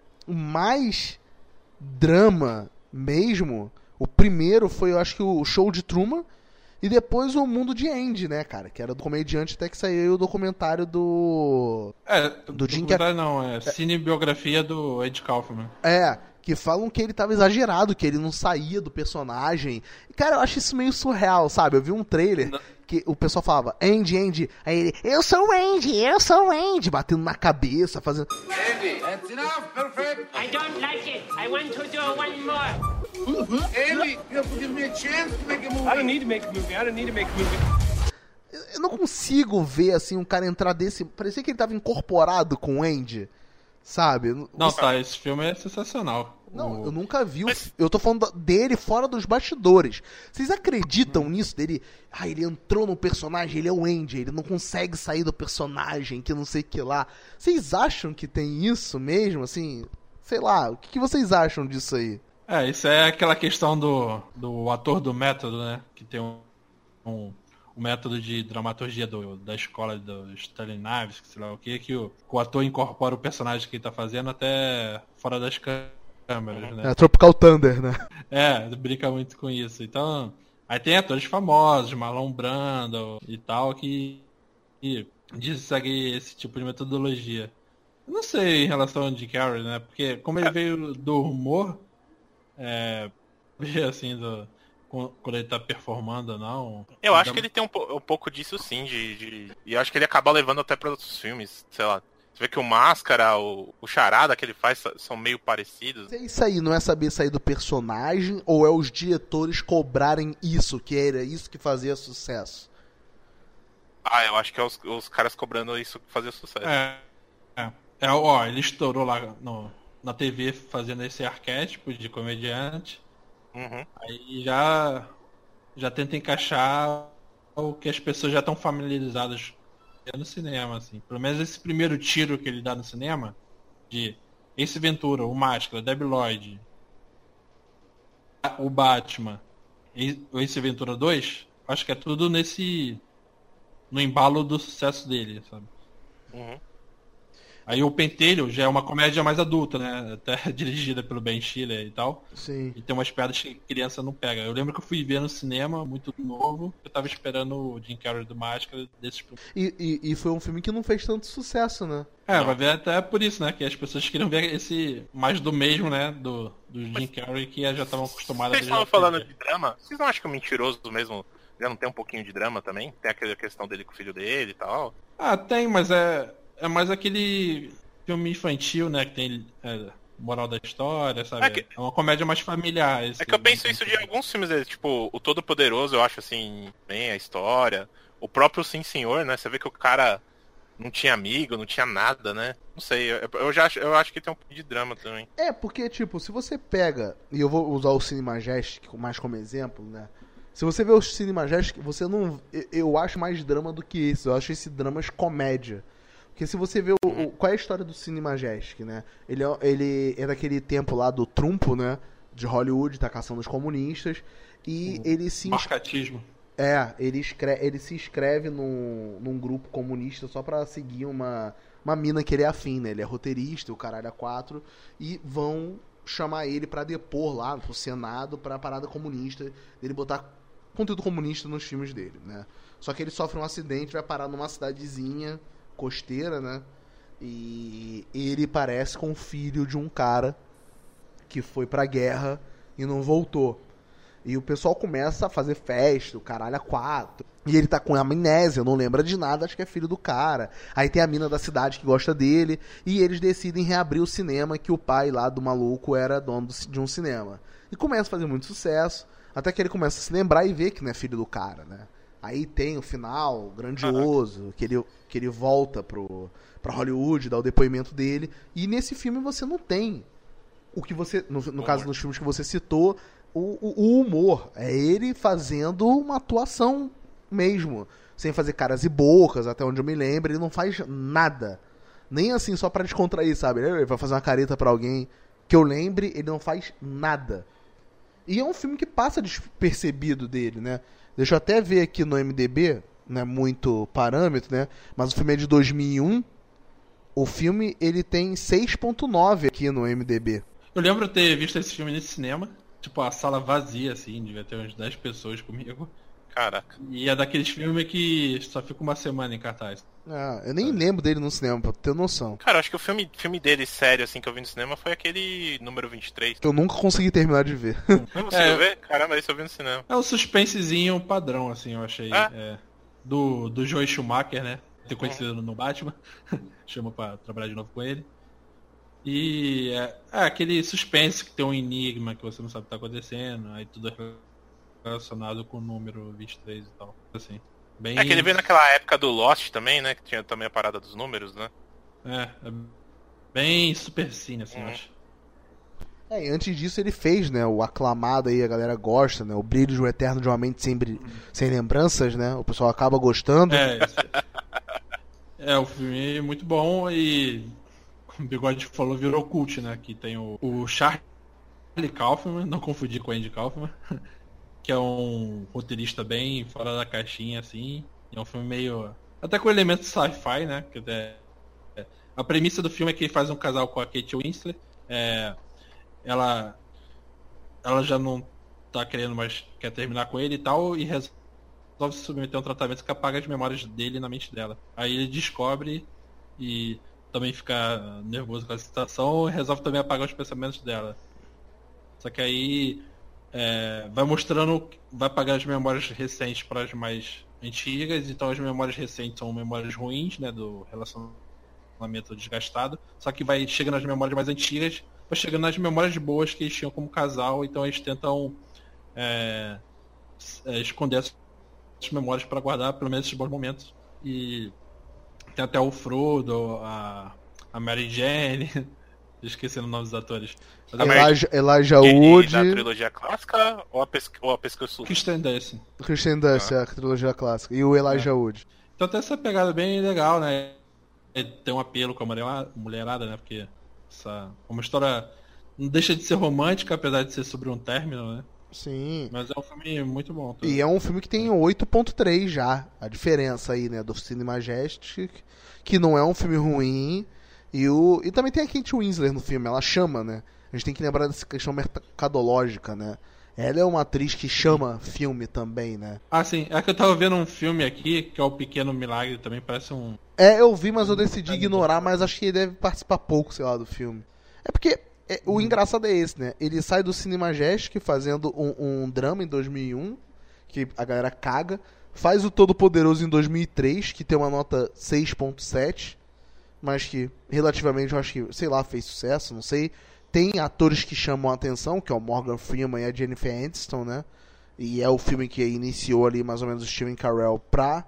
mais drama mesmo, o primeiro foi, eu acho que o Show de Truman, e depois o Mundo de Andy, né, cara? Que era do comediante, até que saiu o documentário do... É, Do Jim Carrey. documentário não, é cinebiografia do Ed Kaufman. É, que falam que ele tava exagerado, que ele não saía do personagem. E, cara, eu acho isso meio surreal, sabe? Eu vi um trailer Não. que o pessoal falava, Andy, Andy. Aí ele, eu sou o Andy, eu sou o Andy. Batendo na cabeça, fazendo... Andy, that's enough. Perfect. I don't like it. I want to do one more. Andy, you have to give me a chance to make a movie. I don't need to make a movie. I don't need to make a movie. Eu não consigo ver, assim, um cara entrar desse... Parecia que ele tava incorporado com o Andy, sabe? Não, tá, esse filme é sensacional. Não, O- eu nunca vi. o Mas- f- Eu tô falando da- dele fora dos bastidores. Vocês acreditam nisso dele? Ah, ele entrou no personagem, ele é o Andy, ele não consegue sair do personagem, que não sei o que lá. Vocês acham que tem isso mesmo? Assim, sei lá, o que, que vocês acham disso aí? É, isso é aquela questão do, do ator do método, né? Que tem um, um, um método de dramaturgia do, da escola do Stanislavski, sei lá o que, que o, o ator incorpora o personagem que ele tá fazendo até fora das câmeras, né? É, Tropical Thunder, né? É, brinca muito com isso. Então, aí tem atores famosos, Marlon Brando e tal, que, que dizem seguir esse tipo de metodologia. Eu não sei em relação ao Jim Carrey, né? Porque como ele veio do humor, é, ver assim, do, quando ele tá performando ou não. Eu acho dá- que ele tem um, po- um pouco disso sim, de, de- e eu acho que ele acaba levando até para outros filmes, sei lá. Você vê que o Máscara, o, o Charada que ele faz são meio parecidos. É isso aí, não é saber sair do personagem ou é os diretores cobrarem isso, que era isso que fazia sucesso? Ah, eu acho que é os, os caras cobrando isso que fazia sucesso. É, é, é, ó, ele estourou lá no, na T V fazendo esse arquétipo de comediante. Uhum. Aí já, já tenta encaixar o que as pessoas já estão familiarizadas no cinema, assim. Pelo menos esse primeiro tiro que ele dá no cinema, de Ace Ventura, o Máscara, Debi Lloyd, o Batman, e o Ace Ventura dois, acho que é tudo nesse... no embalo do sucesso dele, sabe? Uhum. Aí o Pentelho já é uma comédia mais adulta, né? Até dirigida pelo Ben Stiller e tal. Sim. E tem umas piadas que criança não pega. Eu lembro que eu fui ver no cinema, muito novo. Eu tava esperando o Jim Carrey do Máscara desses... E, e, e foi um filme que não fez tanto sucesso, né? É, vai ver até por isso, né? Que as pessoas queriam ver esse mais do mesmo, né? Do, do Jim Carrey, que já estavam acostumadas Vocês a ver. estavam falando de drama, vocês não acham que o Mentiroso mesmo já não tem um pouquinho de drama também? Tem aquela questão dele com o filho dele e tal. Ah, tem, mas é, é mais aquele filme infantil, né? Que tem é, moral da história, sabe? É que- É uma comédia mais familiar. esse É que eu penso filme. isso de alguns filmes dele, tipo, o Todo Poderoso, eu acho assim, bem a história. O próprio Sim Senhor, né? Você vê que o cara não tinha amigo, não tinha nada, né? Não sei, eu, eu já acho, eu acho que tem um pouco de drama também. É, porque, tipo, se você pega, e eu vou usar o Cine Majestic mais como exemplo, né? Se você vê o Cine Majestic, você não... eu- Eu acho mais drama do que esse. Eu acho esse dramas comédia. Porque se você vê o, o, qual é a história do Cine Majestic, né? Ele é, ele é daquele tempo lá do trumpo, né? De Hollywood, tá caçando os comunistas. E o ele se... Marcatismo. É, ele, escreve, ele se inscreve num, num grupo comunista só pra seguir uma, uma mina que ele é afim, né? Ele é roteirista, o caralho a quatro. E vão chamar ele pra depor lá pro Senado pra parada comunista. Ele botar conteúdo comunista nos filmes dele, né? Só que ele sofre um acidente, vai parar numa cidadezinha costeira, né? E ele parece com o filho de um cara que foi pra guerra e não voltou. E o pessoal começa a fazer festa, o caralho a quatro. E ele tá com amnésia, não lembra de nada, acho que é filho do cara. Aí tem a mina da cidade que gosta dele. E eles decidem reabrir o cinema, que o pai lá do maluco era dono de um cinema. E começa a fazer muito sucesso, até que ele começa a se lembrar e ver que não é filho do cara, né? Aí tem o final grandioso, que ele, que ele volta pro, pra Hollywood, dá o depoimento dele. E nesse filme você não tem o que você, no, no caso dos filmes que você citou, o, o, o humor. É ele fazendo uma atuação mesmo, sem fazer caras e bocas, até onde eu me lembro. Ele não faz nada, nem assim só pra descontrair, sabe? Ele vai fazer uma careta pra alguém que eu lembre, ele não faz nada. E é um filme que passa despercebido dele, né? Deixa eu até ver aqui no M D B, não é muito parâmetro, né? Mas o filme é de dois mil e um. O filme, ele tem seis ponto nove aqui no M D B. Eu lembro ter visto esse filme nesse cinema. Tipo, a sala vazia, assim, devia ter umas dez pessoas comigo. Caraca. E é daqueles filmes que só fica uma semana em cartaz. Ah, eu nem lembro dele no cinema, pra ter noção. Cara, acho que o filme, filme dele sério, assim, que eu vi no cinema foi aquele número vinte e três. Eu nunca consegui terminar de ver. Não conseguiu É. ver? Caramba, esse eu vi no cinema. É um suspensezinho padrão, assim, eu achei. Ah. É, do, do Joel Schumacher, né? Ter conhecido no Batman. Chama pra trabalhar de novo com ele. E é, é aquele suspense que tem um enigma que você não sabe o que tá acontecendo. Aí tudo é relacionado com o número vinte e três e tal. Assim. Bem... É que ele veio naquela época do Lost também, né? Que tinha também a parada dos números, né? É, é bem super cine, assim, Uhum. eu acho. É, e antes disso ele fez, né, o aclamado aí, a galera gosta, né, o brilho de um eterno de uma mente sem, bri- sem lembranças, né, o pessoal acaba gostando. É, esse... é, o filme é muito bom e, como o Bigode falou, virou cult, né, que tem o, o Charlie Kaufman, não confundir com o Andy Kaufman, que é um roteirista bem fora da caixinha, assim, é um filme meio... até com elementos sci-fi, né, que até... a premissa do filme é que ele faz um casal com a Kate Winslet, é... ela ela já não tá querendo mais, quer terminar com ele e tal, e resolve se submeter a um tratamento que apaga as memórias dele na mente dela. Aí ele descobre e também fica nervoso com a situação e resolve também apagar os pensamentos dela. Só que aí é, vai mostrando, vai apagar as memórias recentes para as mais antigas, então as memórias recentes são memórias ruins, né, do relacionamento desgastado, só que vai chegando nas memórias mais antigas, vai chegando nas memórias boas que eles tinham como casal, então eles tentam é, é, esconder essas memórias para guardar pelo menos esses bons momentos. E tem até o Frodo, a, a Mary Jane, esquecendo o nome dos atores. Mas A é- Mary- Elijah, Elijah E- e Wood, da trilogia clássica ou a, pesca, ou a pesca sul? Kristen Dunst. Christian Dunst, é a trilogia clássica, e o Elijah Wood. Então tem essa pegada bem legal, né? E tem um apelo com a mulherada, mulherada, né? Porque essa, uma história não deixa de ser romântica, apesar de ser sobre um término, né? Sim. Mas é um filme muito bom. tá? E é um filme que tem oito ponto três já. A diferença aí, né, do Cine Majestic, que não é um filme ruim. E, o... e também tem a Kate Winslet no filme, ela chama, né? A gente tem que lembrar dessa questão mercadológica, né? Ela é uma atriz que chama filme também, né? Ah, sim. É que eu tava vendo um filme aqui, que é O Pequeno Milagre, também parece um... É, eu vi, mas eu decidi ignorar, mas acho que ele deve participar pouco, sei lá, do filme. É porque é, o engraçado é esse, né? Ele sai do Cine Majestic fazendo um, um drama em dois mil e um, que a galera caga. Faz o Todo Poderoso em dois mil e três, que tem uma nota seis ponto sete, mas que relativamente eu acho que, sei lá, fez sucesso, não sei. Tem atores que chamam a atenção, que é o Morgan Freeman e a Jennifer Aniston, né? E é o filme que iniciou ali mais ou menos o Steven Carell pra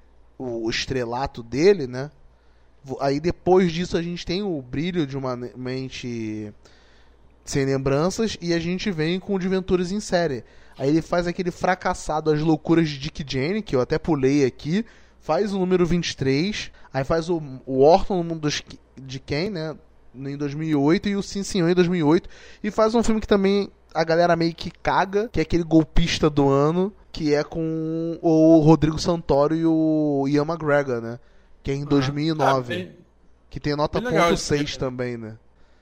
o estrelato dele, né? Aí depois disso a gente tem o Brilho de uma Mente Sem Lembranças e a gente vem com o De Venturas em Série. Aí ele faz aquele fracassado As Loucuras de Dick Jane, que eu até pulei aqui, faz o número vinte e três, aí faz o, o Orton no Mundo dos, de Ken, né, em dois mil e oito, e o Sim Senhor em dois mil e oito, e faz um filme que também a galera meio que caga, que é aquele golpista do ano, que é com o Rodrigo Santoro e o Ian McGregor, né, que é em dois mil e nove, Ah, bem, que tem nota bem legal ponto esse seis filme. também, né.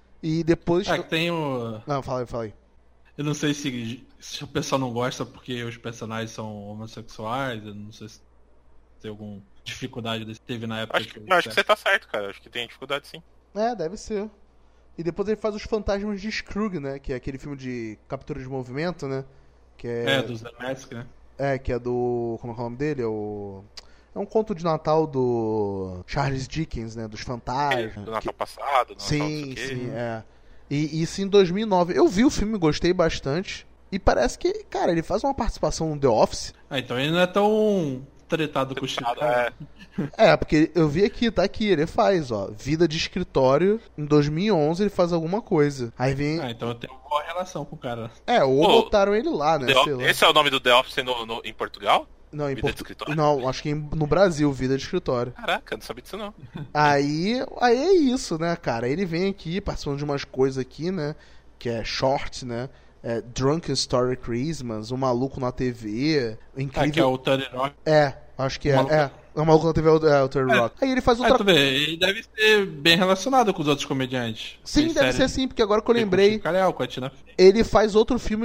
E depois... É, que tem o... Não, fala aí, fala aí. Eu não sei se, se o pessoal não gosta porque os personagens são homossexuais, eu não sei se tem alguma dificuldade desse teve na época. Acho que, eu acho que você tá certo, cara. Acho que tem dificuldade sim. É, deve ser. E depois ele faz os Fantasmas de Scrooge, né? Que é aquele filme de captura de movimento, né? Que é... É, dos The Mask, né? É, que é do... Como é que é o nome dele? É o... É um conto de Natal do Charles Dickens, né? Dos fantasmas. Do Natal passado, do Natal não sei Sim, o quê. sim, é. E isso em dois mil e nove. Eu vi o filme, gostei bastante. E parece que, cara, ele faz uma participação no The Office. Ah, então ele não é tão tretado com o Chicago. É, É, porque eu vi aqui, tá aqui, ele faz, ó. Vida de escritório. Em dois mil e onze ele faz alguma coisa. Aí vem... Ah, então eu tenho uma boa relação com o cara. É, ou Pô, botaram ele lá, né? The Sei O- lá. Esse é o nome do The Office no, no- em Portugal? Não, em Vida Portu- de escritório? Não, acho que em- no Brasil, vida de escritório. Caraca, não sabia disso não. Aí, aí é isso, né, cara? Ele vem aqui participando de umas coisas aqui, né? Que é short, né? É Drunken Story Christmas, O Maluco na T V, Ah, Incrível... que é o Tony Rock. É, acho que é. Maluco- É, o Maluco na T V é o, é o Terry É. Rock. Aí ele faz Ah, outra... tu vê, ele deve ser bem relacionado com os outros comediantes. Sim, Tem deve série ser assim, porque agora que eu com o lembrei, Chico Carell, com a Tina Fey. ele faz outro filme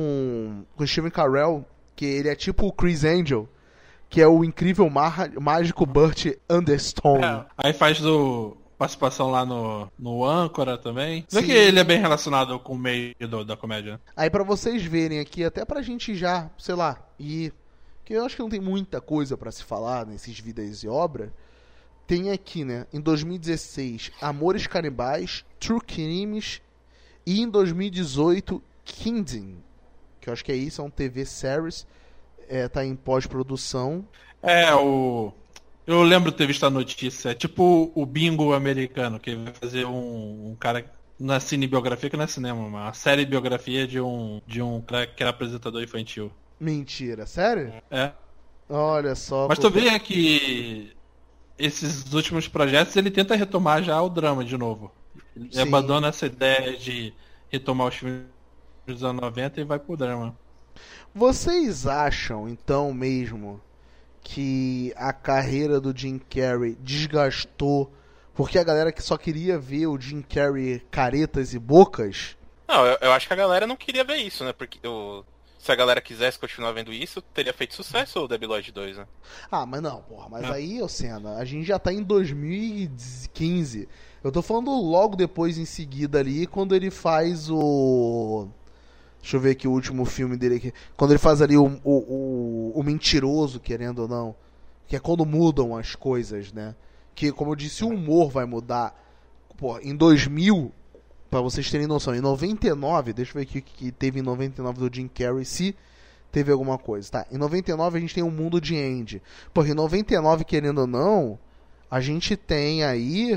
com com o Steven Carell, que ele é tipo o Chris Angel, que é o incrível mar- mágico Burt Understone. É, aí faz do participação lá no, no Âncora também. Não é Sim. que ele é bem relacionado com o meio do- da comédia. Aí pra vocês verem aqui, até pra gente já, sei lá, ir... Que eu acho que não tem muita coisa pra se falar nesses Vidas e Obra. Tem aqui, né, em dois mil e dezesseis, Amores Canibais, True Crimes, e em dois mil e dezoito, Kingdom, que eu acho que é isso, é um T V series, é, tá em pós-produção. É, o... Eu lembro de ter visto a notícia. É tipo o bingo americano, que vai fazer um, um cara... Na cinebiografia, que não é cinema, uma série biografia de um, de um cara que era apresentador infantil. Mentira, sério? É. Olha só. Mas tu porque- vê que esses últimos projetos ele tenta retomar já o drama de novo. Ele Sim. abandona essa ideia de retomar os filmes dos anos noventa e vai pro drama. Vocês acham, então, mesmo, que a carreira do Jim Carrey desgastou porque a galera que só queria ver o Jim Carrey caretas e bocas? Não, eu, eu acho que a galera não queria ver isso, né? Porque eu- se a galera quisesse continuar vendo isso, teria feito sucesso o Debi Lloyd dois, né? Ah, mas não, porra, mas Não. aí, ô Senna, a gente já tá em dois mil e quinze. Eu tô falando logo depois, em seguida ali, quando ele faz o... Deixa eu ver aqui o último filme dele aqui. Quando ele faz ali o, o, o, o Mentiroso, querendo ou não. Que é quando mudam as coisas, né? Que, como eu disse, o humor vai mudar. Pô, em dois mil, pra vocês terem noção, em noventa e nove, deixa eu ver aqui o que teve em noventa e nove do Jim Carrey, se teve alguma coisa. Tá, em noventa e nove a gente tem o Mundo de Andy. Pô, em noventa e nove, querendo ou não, a gente tem aí...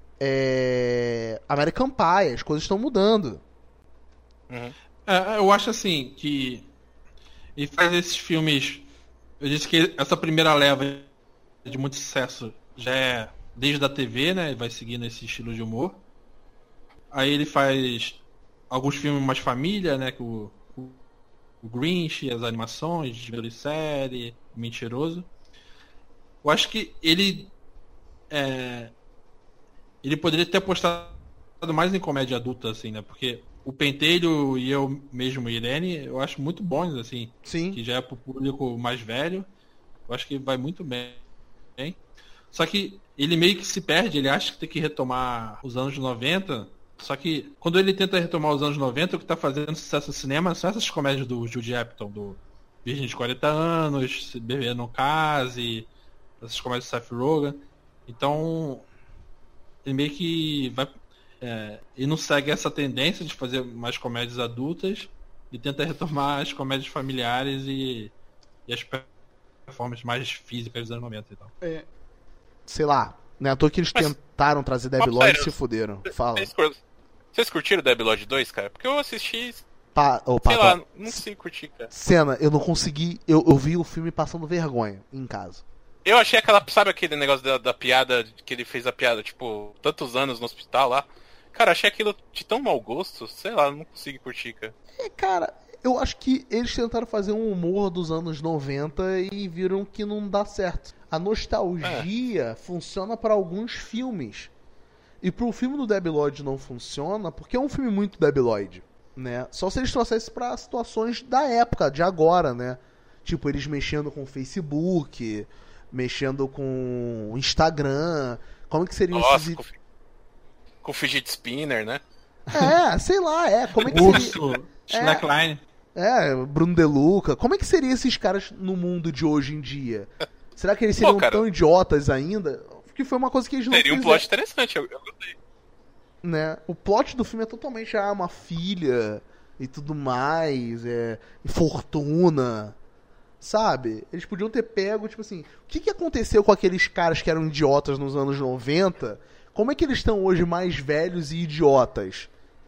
É... American Pie, as coisas estão mudando. Uhum. É, eu acho assim que ele faz esses filmes. Eu disse que essa primeira leva de muito sucesso já é desde a T V, né? Ele vai seguindo esse estilo de humor. Aí ele faz alguns filmes mais família, né? Que o, o, o Grinch, as animações, de série, o Mentiroso. Eu acho que ele é, ele poderia ter apostado mais em comédia adulta, assim, né? Porque o Pentelho e eu mesmo, Irene, eu acho muito bons, assim. Sim. Que já é pro público mais velho. Eu acho que vai muito bem. Hein? Só que ele meio que se perde, ele acha que tem que retomar os anos noventa. Só que quando ele tenta retomar os anos noventa, o que tá fazendo sucesso no cinema são essas comédias do Judd Apatow, do Virgem de quarenta anos, Se Beber Não Case, essas comédias do Seth Rogen. Então, ele meio que vai... É, e não segue essa tendência de fazer mais comédias adultas e tenta retomar as comédias familiares e, e as performances mais físicas dos anos noventa e tal. Sei lá, né? À toa que eles Mas- tentaram trazer Debi Papo Lloyd e sério. se fuderam. Fala. Vocês, cur- vocês curtiram o Debi Lloyd dois, cara? Porque eu assisti, Pa... Ô, sei Pato, lá, não sei curtir, cara. Cena, eu não consegui. Eu, eu vi o filme passando vergonha em casa. Eu achei aquela, sabe aquele negócio da, da piada, que ele fez a piada, tipo, tantos anos no hospital lá? Cara, achei aquilo de tão mau gosto, sei lá, não consigo curtir, cara. É, cara, eu acho que eles tentaram fazer um humor dos anos noventa e viram que não dá certo. A nostalgia é. funciona para alguns filmes. E pro filme do Debi Lloyd não funciona, porque é um filme muito Debi Lloyd, né? Só se eles trouxessem pra situações da época, de agora, né? Tipo, eles mexendo com o Facebook, mexendo com o Instagram. Como que seria Nossa, esses... com, com fidget spinner, né? É, sei lá, é. Como é que Urso, seria... Slackline. É, é, Bruno De Luca. Como é que seriam esses caras no mundo de hoje em dia? Será que eles seriam Pô, cara, tão idiotas ainda? Porque foi uma coisa que eles não Seria um fizeram. plot interessante, eu, eu gostei. Né? O plot do filme é totalmente ah, uma filha e tudo mais, é, fortuna, sabe? Eles podiam ter pego, tipo assim, o que, que aconteceu com aqueles caras que eram idiotas nos anos noventa? Como é que eles estão hoje mais velhos e idiotas?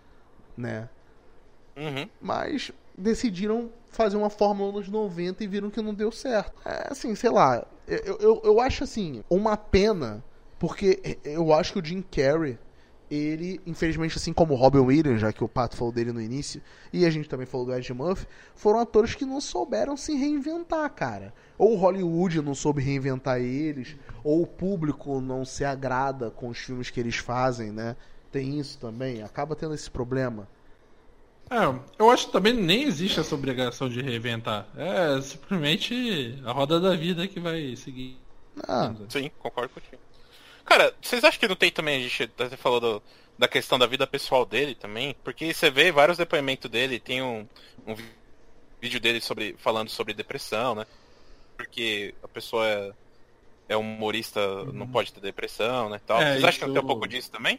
Né? Uhum. Mas decidiram fazer uma fórmula nos noventa e viram que não deu certo. É assim, sei lá, eu, eu, eu acho assim, uma pena, porque eu acho que o Jim Carrey, ele, infelizmente, assim como o Robin Williams, já que o Pato falou dele no início, e a gente também falou do Ed Murphy, foram atores que não souberam se reinventar, cara. Ou o Hollywood não soube reinventar eles, ou o público não se agrada com os filmes que eles fazem, né? Tem isso também, acaba tendo esse problema. É, eu acho que também nem existe essa obrigação de reinventar. É simplesmente a roda da vida que vai seguir. Ah, Sim, concordo contigo. Cara, vocês acham que não tem também, a gente até falou do, da questão da vida pessoal dele também? Porque você vê vários depoimentos dele, tem um, um vídeo dele sobre, falando sobre depressão, né? Porque a pessoa é, é humorista, uhum. não pode ter depressão, né? Tal. É, vocês acham isso... que tem um pouco disso também?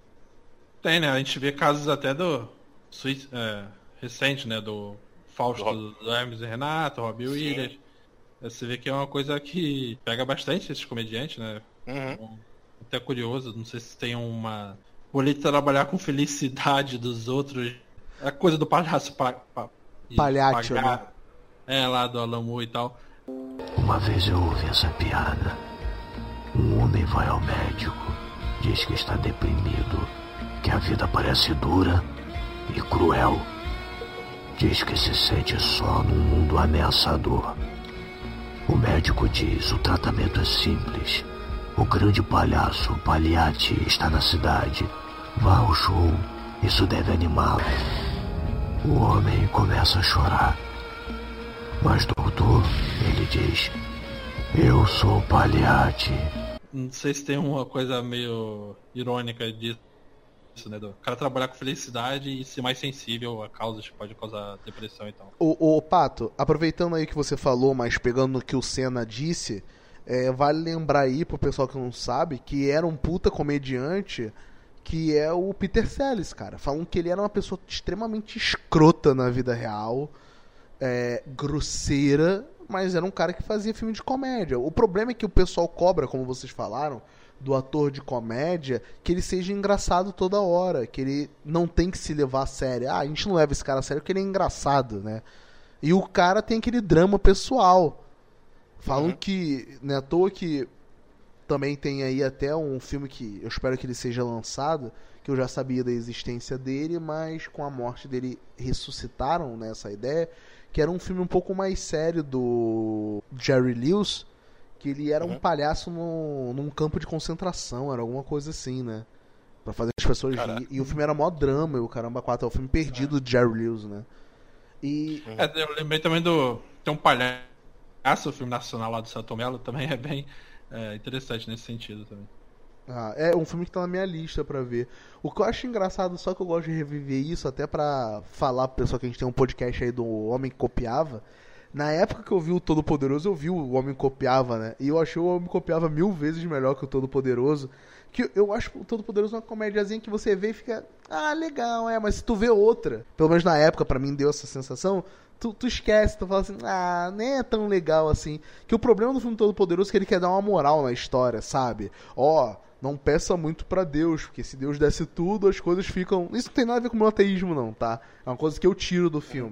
Tem, né? A gente vê casos até do é, recente, né? Do Fausto do, do Hermes e Renato, Robbie Williams. Você vê que é uma coisa que pega bastante esses comediantes, né? Uhum. Até curioso, não sei se tem uma política de trabalhar com felicidade dos outros. A coisa do palhaço pa, pa, palhaço, pagar, né? É, lá do Alan Moore e tal. Uma vez eu ouvi essa piada. Um homem vai ao médico, diz que está deprimido, que a vida parece dura e cruel. Diz que se sente só num mundo ameaçador. O médico diz: o tratamento é simples. O grande palhaço Pagliatti está na cidade. Vá ao show, isso deve animá-lo. O homem começa a chorar. Mas doutor, ele diz: eu sou o Pagliatti. Não sei se tem uma coisa meio irônica disso, né? Do cara trabalhar com felicidade e ser mais sensível a causas que pode causar depressão e tal. O, o Pato, aproveitando aí que você falou, mas pegando o que o Senna disse, é, vale lembrar aí pro pessoal que não sabe que era um puta comediante que é o Peter Sellers, cara. Falam que ele era uma pessoa extremamente escrota na vida real, é, grosseira, mas era um cara que fazia filme de comédia. O problema é que o pessoal cobra, como vocês falaram, do ator de comédia, que ele seja engraçado toda hora, que ele não tem que se levar a sério. Ah, a gente não leva esse cara a sério porque ele é engraçado, né? E o cara tem aquele drama pessoal. Falam uhum. que, não é à toa que também tem aí até um filme que eu espero que ele seja lançado, que eu já sabia da existência dele, mas com a morte dele ressuscitaram, né, essa ideia, que era um filme um pouco mais sério do Jerry Lewis, que ele era uhum. um palhaço no, num campo de concentração, era alguma coisa assim, né? Pra fazer as pessoas rir. E o filme era mó drama, e o caramba quatro, é o filme perdido de Jerry Lewis, né? E... É, eu lembrei também do... Tem um palhaço, o filme nacional lá do Celton Mello, também é bem é, interessante nesse sentido também. Ah, é um filme que tá na minha lista pra ver. O que eu acho engraçado, só que eu gosto de reviver isso, até pra falar pro pessoal que a gente tem um podcast aí do Homem que Copiava. Na época que eu vi o Todo-Poderoso, eu vi o Homem Copiava, né? E eu achei o Homem Copiava mil vezes melhor que o Todo-Poderoso. Que eu acho o Todo-Poderoso uma comédiazinha que você vê e fica... Ah, legal, é. Mas se tu vê outra, pelo menos na época, pra mim deu essa sensação, tu, tu esquece, tu fala assim... Ah, nem é tão legal assim. Que o problema do filme Todo-Poderoso é que ele quer dar uma moral na história, sabe? Ó, não peça muito pra Deus, porque se Deus desse tudo, as coisas ficam... Isso não tem nada a ver com o meu ateísmo, não, tá? É uma coisa que eu tiro do filme.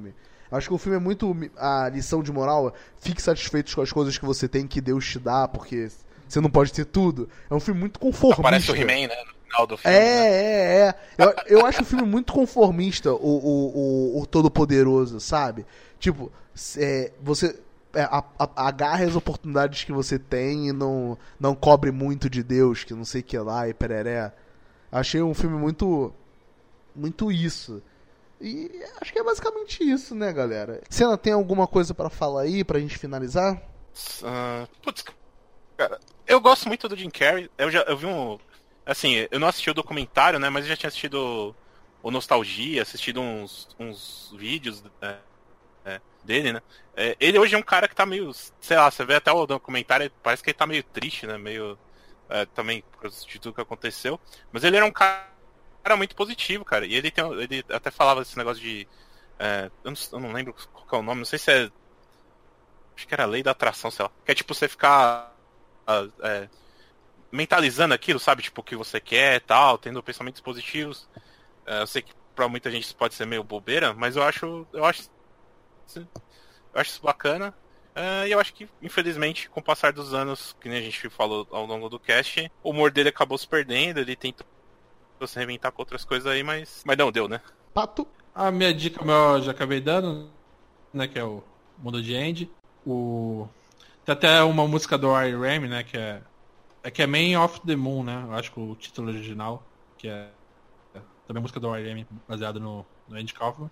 Acho que o filme é muito a lição de moral, fique satisfeito com as coisas que você tem, que Deus te dá, porque você não pode ter tudo. É um filme muito conformista. Aparece o He-Man, né? No final do filme. É, né? é, é. Eu, eu acho o filme muito conformista, o, o, o, o Todo-Poderoso, sabe? Tipo, é, você é, a, a, agarre as oportunidades que você tem e não, não cobre muito de Deus, que não sei o que lá, e pereré. Achei um filme muito, muito isso. E acho que é basicamente isso, né, galera? Senna, tem alguma coisa pra falar aí, pra gente finalizar? Uh, putz, cara, eu gosto muito do Jim Carrey. Eu já eu vi um... Assim, eu não assisti o documentário, né, mas eu já tinha assistido o Nostalgia, assistido uns, uns vídeos é, é, dele, né. É, ele hoje é um cara que tá meio... Sei lá, você vê até o documentário, parece que ele tá meio triste, né, meio... É, também por causa de tudo que aconteceu. Mas ele era um cara... Era muito positivo, cara. E ele, tem, ele até falava desse negócio de... É, eu, não, eu não lembro qual é o nome, não sei se é... Acho que era a lei da atração, sei lá. Que é tipo você ficar... É, mentalizando aquilo, sabe? Tipo, o que você quer e tal, tendo pensamentos positivos. É, eu sei que pra muita gente isso pode ser meio bobeira, mas eu acho... Eu acho, eu acho isso bacana. É, e eu acho que, infelizmente, com o passar dos anos, que nem a gente falou ao longo do cast, o humor dele acabou se perdendo, ele tentou se reinventar com outras coisas aí, mas, mas não deu, né? Pato. A minha dica eu já acabei dando, né, que é o Mundo de Andy. O... Tem até uma música do I R E M, né, que é... é que é Man of the Moon, né, eu acho que o título original, que é, é também música do I R E M, baseado no, no Andy Kaufman.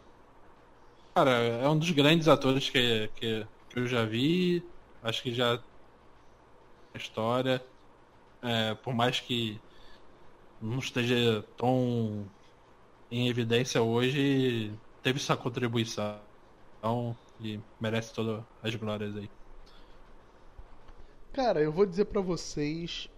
Cara, é um dos grandes atores que, que, que eu já vi, acho que já... história, é, por mais que não esteja tão em evidência hoje, teve sua contribuição e merece todas as glórias aí. Cara, eu vou dizer pra vocês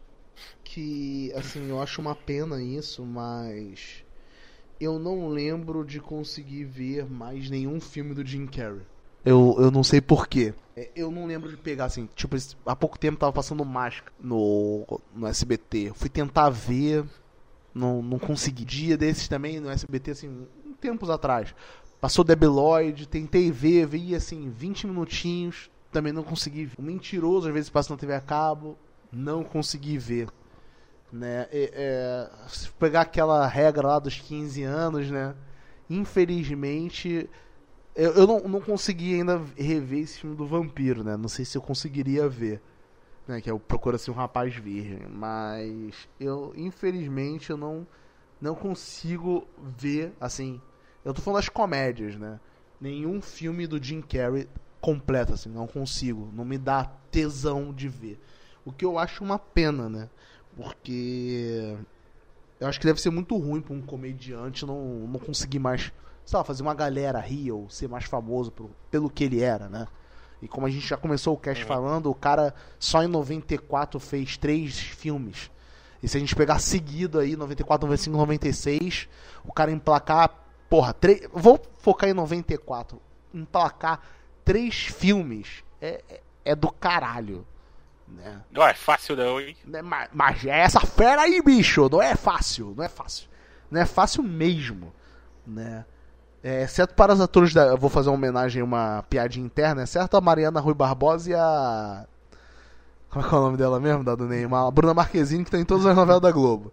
que, assim, eu acho uma pena isso, mas eu não lembro de conseguir ver mais nenhum filme do Jim Carrey. Eu, eu não sei porquê. Eu não lembro de pegar, assim, tipo, há pouco tempo tava passando Máscara no, no S B T. Eu fui tentar ver, não, não consegui. Dia desses também no S B T, assim, tempos atrás. Passou Debi Lloyd, tentei ver, vi, assim, vinte minutinhos, também não consegui ver. O Mentiroso, às vezes, passa na T V a cabo, não consegui ver. Né? É, é, se pegar aquela regra lá dos quinze anos, né? Infelizmente... Eu, eu não, não consegui ainda rever esse filme do vampiro, né? Não sei se eu conseguiria ver, né? Que é o Procura-se um Rapaz Virgem. Mas eu, infelizmente, eu não, não consigo ver, assim... Eu tô falando das comédias, né? Nenhum filme do Jim Carrey completo, assim. Não consigo. Não me dá tesão de ver. O que eu acho uma pena, né? Porque... eu acho que deve ser muito ruim pra um comediante não, não conseguir mais... sei lá, fazer uma galera rir ou ser mais famoso pro, pelo que ele era, né? E como a gente já começou o cast uhum. falando, o cara só em noventa e quatro fez três filmes. E se a gente pegar seguido aí, noventa e quatro, noventa e cinco, noventa e seis, o cara emplacar, porra, três, vou focar em noventa e quatro, emplacar três filmes é, é, é do caralho, né? Não é fácil não, hein? Mas, mas é essa fera aí, bicho, não é fácil, não é fácil. Não é fácil mesmo, né? É, exceto para os atores da... eu vou fazer uma homenagem, uma piadinha interna, exceto a Mariana Rui Barbosa e a... como é que é o nome dela mesmo, da do Neymar? A Bruna Marquezine, que tá em todas as novelas da Globo.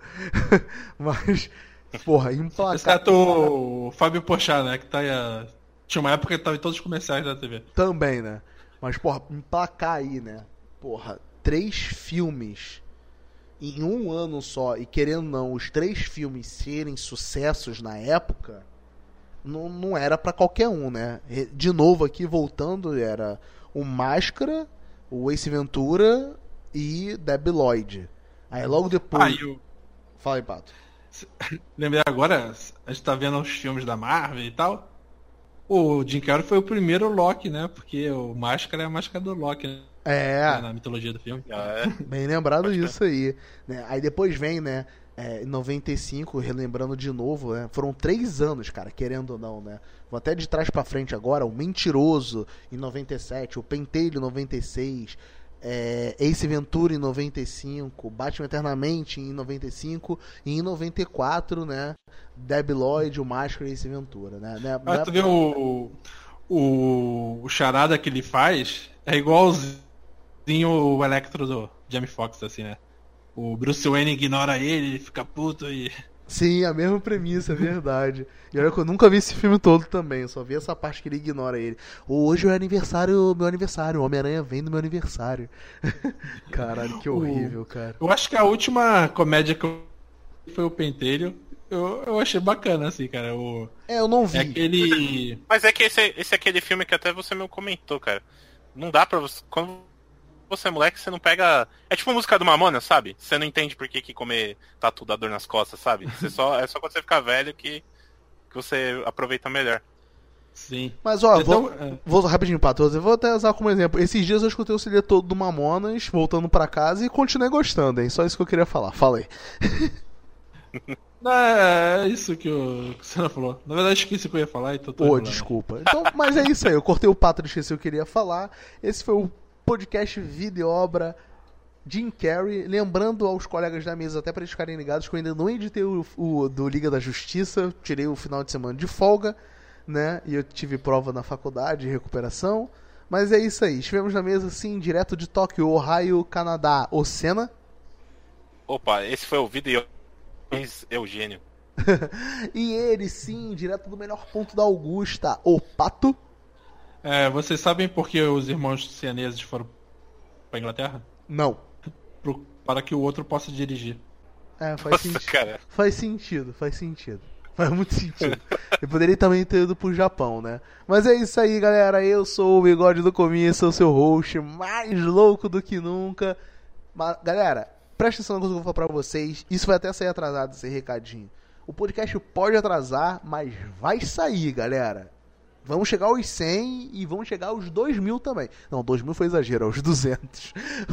Mas, porra, implacável. Exceto o Fábio Porchat, né, que tá aí a... tinha uma época que tava em todos os comerciais da T V. Também, né? Mas, porra, emplacar aí, né? Porra, três filmes em um ano só, e querendo ou não, os três filmes serem sucessos na época... Não, não era pra qualquer um, né? De novo aqui, voltando, era o Máscara, o Ace Ventura e Debi Lloyd. Aí logo depois... Ah, eu... Fala aí, Pato. Lembrei agora, a gente tá vendo os filmes da Marvel e tal. O Jim Carrey foi o primeiro Loki, né? Porque o Máscara é a máscara do Loki, né? É. Na mitologia do filme. É. Bem lembrado disso aí. Né? Aí depois vem, né? É, em noventa e cinco, relembrando de novo, né? Foram três anos, cara, querendo ou não, né? Vou até de trás pra frente agora, o Mentiroso em noventa e sete, o Pentelho em noventa e seis, é, Ace Ventura em noventa e cinco, Batman Eternamente em noventa e cinco, e em noventa e quatro, né? Debi Lloyd, o Máscara e Ace Ventura, né? Ah, tu vê o, o, o charada que ele faz é igualzinho o Electro do Jamie Foxx, assim, né? O Bruce Wayne ignora ele, ele fica puto e... Sim, a mesma premissa, é verdade. E olha que eu nunca vi esse filme todo também, eu só vi essa parte que ele ignora ele. Hoje é aniversário, meu aniversário, o Homem-Aranha vem do meu aniversário. Caralho, que horrível, cara. Eu acho que a última comédia que eu foi o Pentelho. Eu, eu achei bacana, assim, cara. O... É, eu não vi. É aquele... Mas é que esse, esse é aquele filme que até você me comentou, cara. Não dá pra você... Quando você é moleque, você não pega... É tipo a música do Mamonas, sabe? Você não entende por que, que comer tatu dá dor nas costas, sabe? Você só, é só quando você ficar velho que, que você aproveita melhor. Sim. Mas, ó, Então, vou, é. vou rapidinho, Pato. Eu vou até usar como exemplo. Esses dias eu escutei o C D todo do Mamonas, voltando pra casa, e continuei gostando, hein? Só isso que eu queria falar. Fala aí. Não, é isso que o, que você não falou. Na verdade, esqueci o que eu ia falar, então tô Ô, enrolando. desculpa. Então, mas é isso aí. Eu cortei o Pato e esqueci o que eu queria falar. Esse foi o podcast Vida e Obra Jim Carrey. Lembrando aos colegas da mesa, até pra eles ficarem ligados, que eu ainda não editei o, o do Liga da Justiça. Tirei o final de semana de folga, né? E eu tive prova na faculdade de recuperação. Mas é isso aí. Estivemos na mesa, sim, direto de Tóquio, Ohio, Canadá, o Senna. Opa, esse foi o Vida e Eugênio. E ele, sim, direto do melhor ponto da Augusta, o Pato. É, vocês sabem por que os irmãos sianeses foram pra Inglaterra? Não. Pro, para que o outro possa dirigir. É, faz Nossa, sentido. cara. Faz sentido, faz sentido. Faz muito sentido. Eu poderia também ter ido pro Japão, né? Mas é isso aí, galera. Eu sou o Bigode do Comiço, sou o seu host, mais louco do que nunca. Mas, galera, presta atenção na coisa que eu vou falar pra vocês. Isso vai até sair atrasado, esse recadinho. O podcast pode atrasar, mas vai sair, galera. Vamos chegar aos cem e vamos chegar aos dois mil também. Não, dois mil foi exagero, aos duzentos.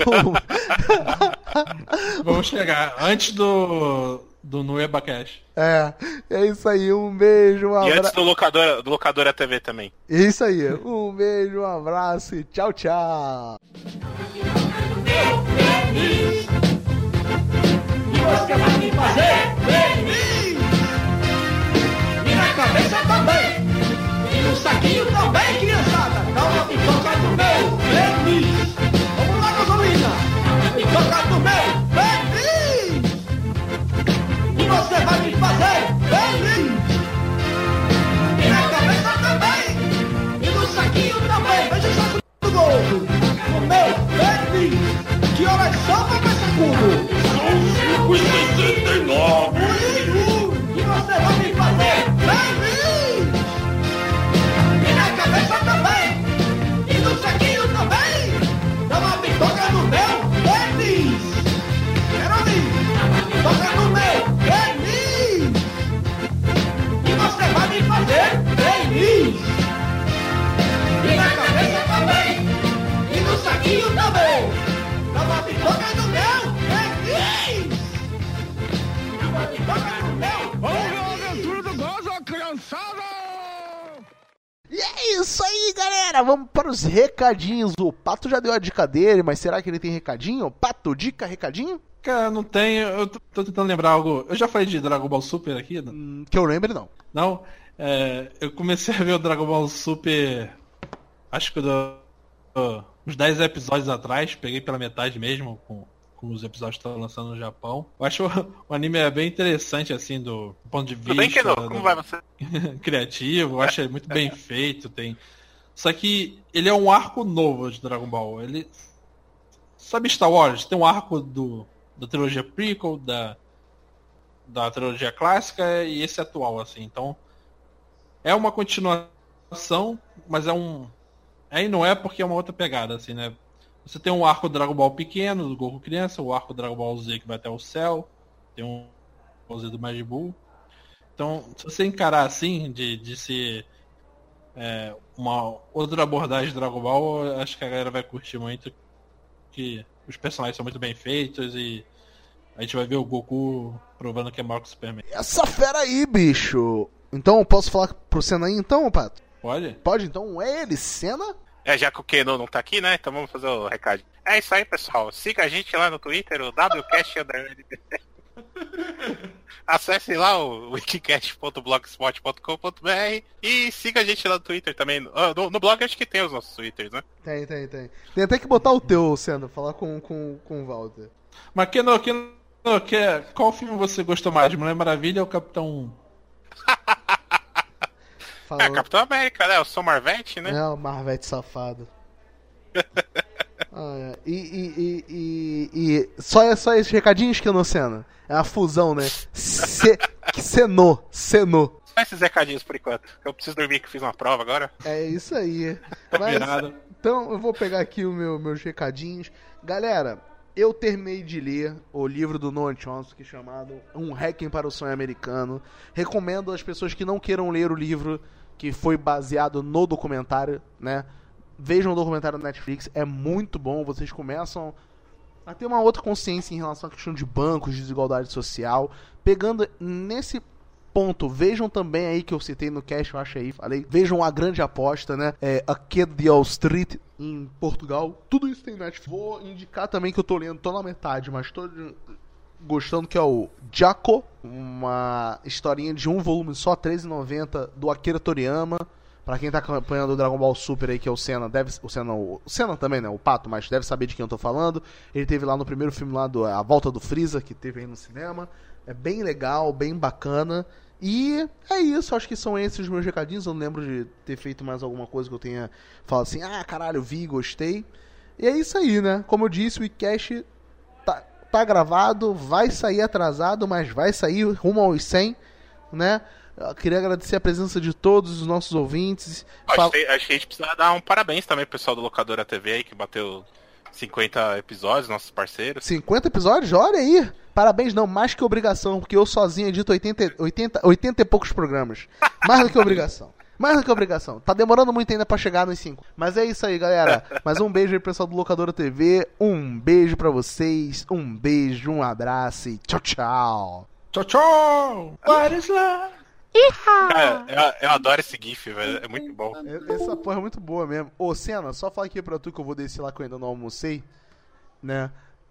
Vamos chegar antes do, do Nueva Cash. É, é isso aí. Um beijo, um E abraço. antes do locador, do locadora T V também. É isso aí. Um beijo, um abraço e tchau, tchau. Você vai me fazer feliz! E na cabeça também! E no saquinho também, criançada! Dá uma pipoca do meu feliz! Vamos lá, gasolina! Pipoca do meu feliz! E você vai me fazer feliz! E na cabeça também! E no saquinho também! Veja o saco do gordo! O meu feliz! Que horas são, papai Sacudo? São cinco e sessenta e nove! E você vai me fazer feliz! E na cabeça também! E no saquinho também! Dá uma pipoca no meu feliz! Quero ouvir! Dá uma pipoca no meu feliz! E você vai me fazer feliz! E na cabeça também! E no saquinho também! Dá uma pipoca no meu feliz! Dá uma pipoca no meu feliz! Aventura do Gozo, criançada! E é isso aí, galera. Vamos para os recadinhos. O Pato já deu a dica dele, mas será que ele tem recadinho? Pato, dica, recadinho? Cara, não tem. Eu tô, tô tentando lembrar algo. Eu já falei de Dragon Ball Super aqui? Não? Hum, que eu lembre, não. Não? É, eu comecei a ver o Dragon Ball Super. Acho que do, do, uns dez episódios atrás. Peguei pela metade mesmo, com, com os episódios que estão lançando no Japão. Eu acho o, o anime é bem interessante, assim, do ponto de vista. Tudo bem que não? do- Como vai você? criativo, eu acho ele muito bem feito, tem. Só que ele é um arco novo de Dragon Ball. Ele sabe Star Wars, tem um arco do da trilogia prequel, da da trilogia clássica e esse atual assim. Então é uma continuação, mas é um aí não é porque é uma outra pegada assim, né? Você tem um arco Dragon Ball pequeno do Goku criança, o arco Dragon Ball Z que vai até o céu, tem um o Z do Majin Buu. Então, se você encarar assim, de, de ser é, uma outra abordagem de Dragon Ball, eu acho que a galera vai curtir muito, que os personagens são muito bem feitos e a gente vai ver o Goku provando que é maior que o Superman. Essa fera aí, bicho. Então, eu posso falar pro Senna aí, então, Pato? Pode? Pode, então? É ele, Senna? É, já que o Keno não tá aqui, né? Então vamos fazer o recado. É isso aí, pessoal. Siga a gente lá no Twitter, o WCast Underline. Acesse lá o wikicast ponto blogspot ponto com ponto br e siga a gente lá no Twitter também. No, no blog acho que tem os nossos Twitters, né? Tem, tem, tem. Tem até que botar o teu, Sendo, falar com, com, com o Walter. Mas que não, que não, que qual filme você gostou mais? Mulher Maravilha ou Capitão... Falou. É, Capitão América, né? Eu sou Marvete, né? É, o Marvete safado. Ah, é. E, e, e, e, e só, só esses recadinhos que eu não cena. É uma fusão, né? Se, cenou, cenou. Só esses recadinhos por enquanto. Eu preciso dormir que fiz uma prova agora. É isso aí. Tá Mas, virado. então eu vou pegar aqui os meu, meus recadinhos. Galera, eu terminei de ler o livro do Noam Chomsky chamado Um Hacking para o Sonho Americano. Recomendo às pessoas que não queiram ler o livro que foi baseado no documentário, né? Vejam o documentário da Netflix, é muito bom. Vocês começam a ter uma outra consciência em relação à questão de bancos, de desigualdade social. Pegando nesse ponto, vejam também aí que eu citei no cast, eu acho aí, falei, vejam A Grande Aposta, né? É, A Kid de Wall Street, em Portugal. Tudo isso tem Netflix. Vou indicar também que eu tô lendo, tô na metade, mas tô gostando, que é o Jaco, uma historinha de um volume só, treze reais e noventa centavos, do Akira Toriyama. Pra quem tá acompanhando o Dragon Ball Super aí, que é o Senna, deve, o Senna, o Senna também, né, o Pato, mas deve saber de quem eu tô falando. Ele teve lá no primeiro filme lá, do, A Volta do Freeza, que teve aí no cinema. É bem legal, bem bacana. E é isso, acho que são esses os meus recadinhos. Eu não lembro de ter feito mais alguma coisa que eu tenha falado assim, ah, caralho, vi, gostei. E é isso aí, né, como eu disse, o Wikicast tá, tá gravado, vai sair atrasado, mas vai sair rumo aos cem, né. Eu queria agradecer a presença de todos os nossos ouvintes. Acho, Fal... que, acho que a gente precisa dar um parabéns também pro pessoal do Locadora T V aí, que bateu cinquenta episódios, nossos parceiros. cinquenta episódios? Olha aí! Parabéns, não, mais que obrigação, porque eu sozinho edito oitenta, oitenta, oitenta e poucos programas. Mais do que obrigação. Mais do que obrigação. Tá demorando muito ainda pra chegar nos cinco. Mas é isso aí, galera. Mais um beijo aí pro pessoal do Locadora T V. Um beijo pra vocês. Um beijo, um abraço e tchau, tchau. Tchau, tchau! What is love? Cara, eu, eu adoro esse GIF, velho. É muito bom. Essa porra é muito boa mesmo. Ô, Senna, só falar aqui pra tu que eu vou descer lá que eu ainda não almocei, né?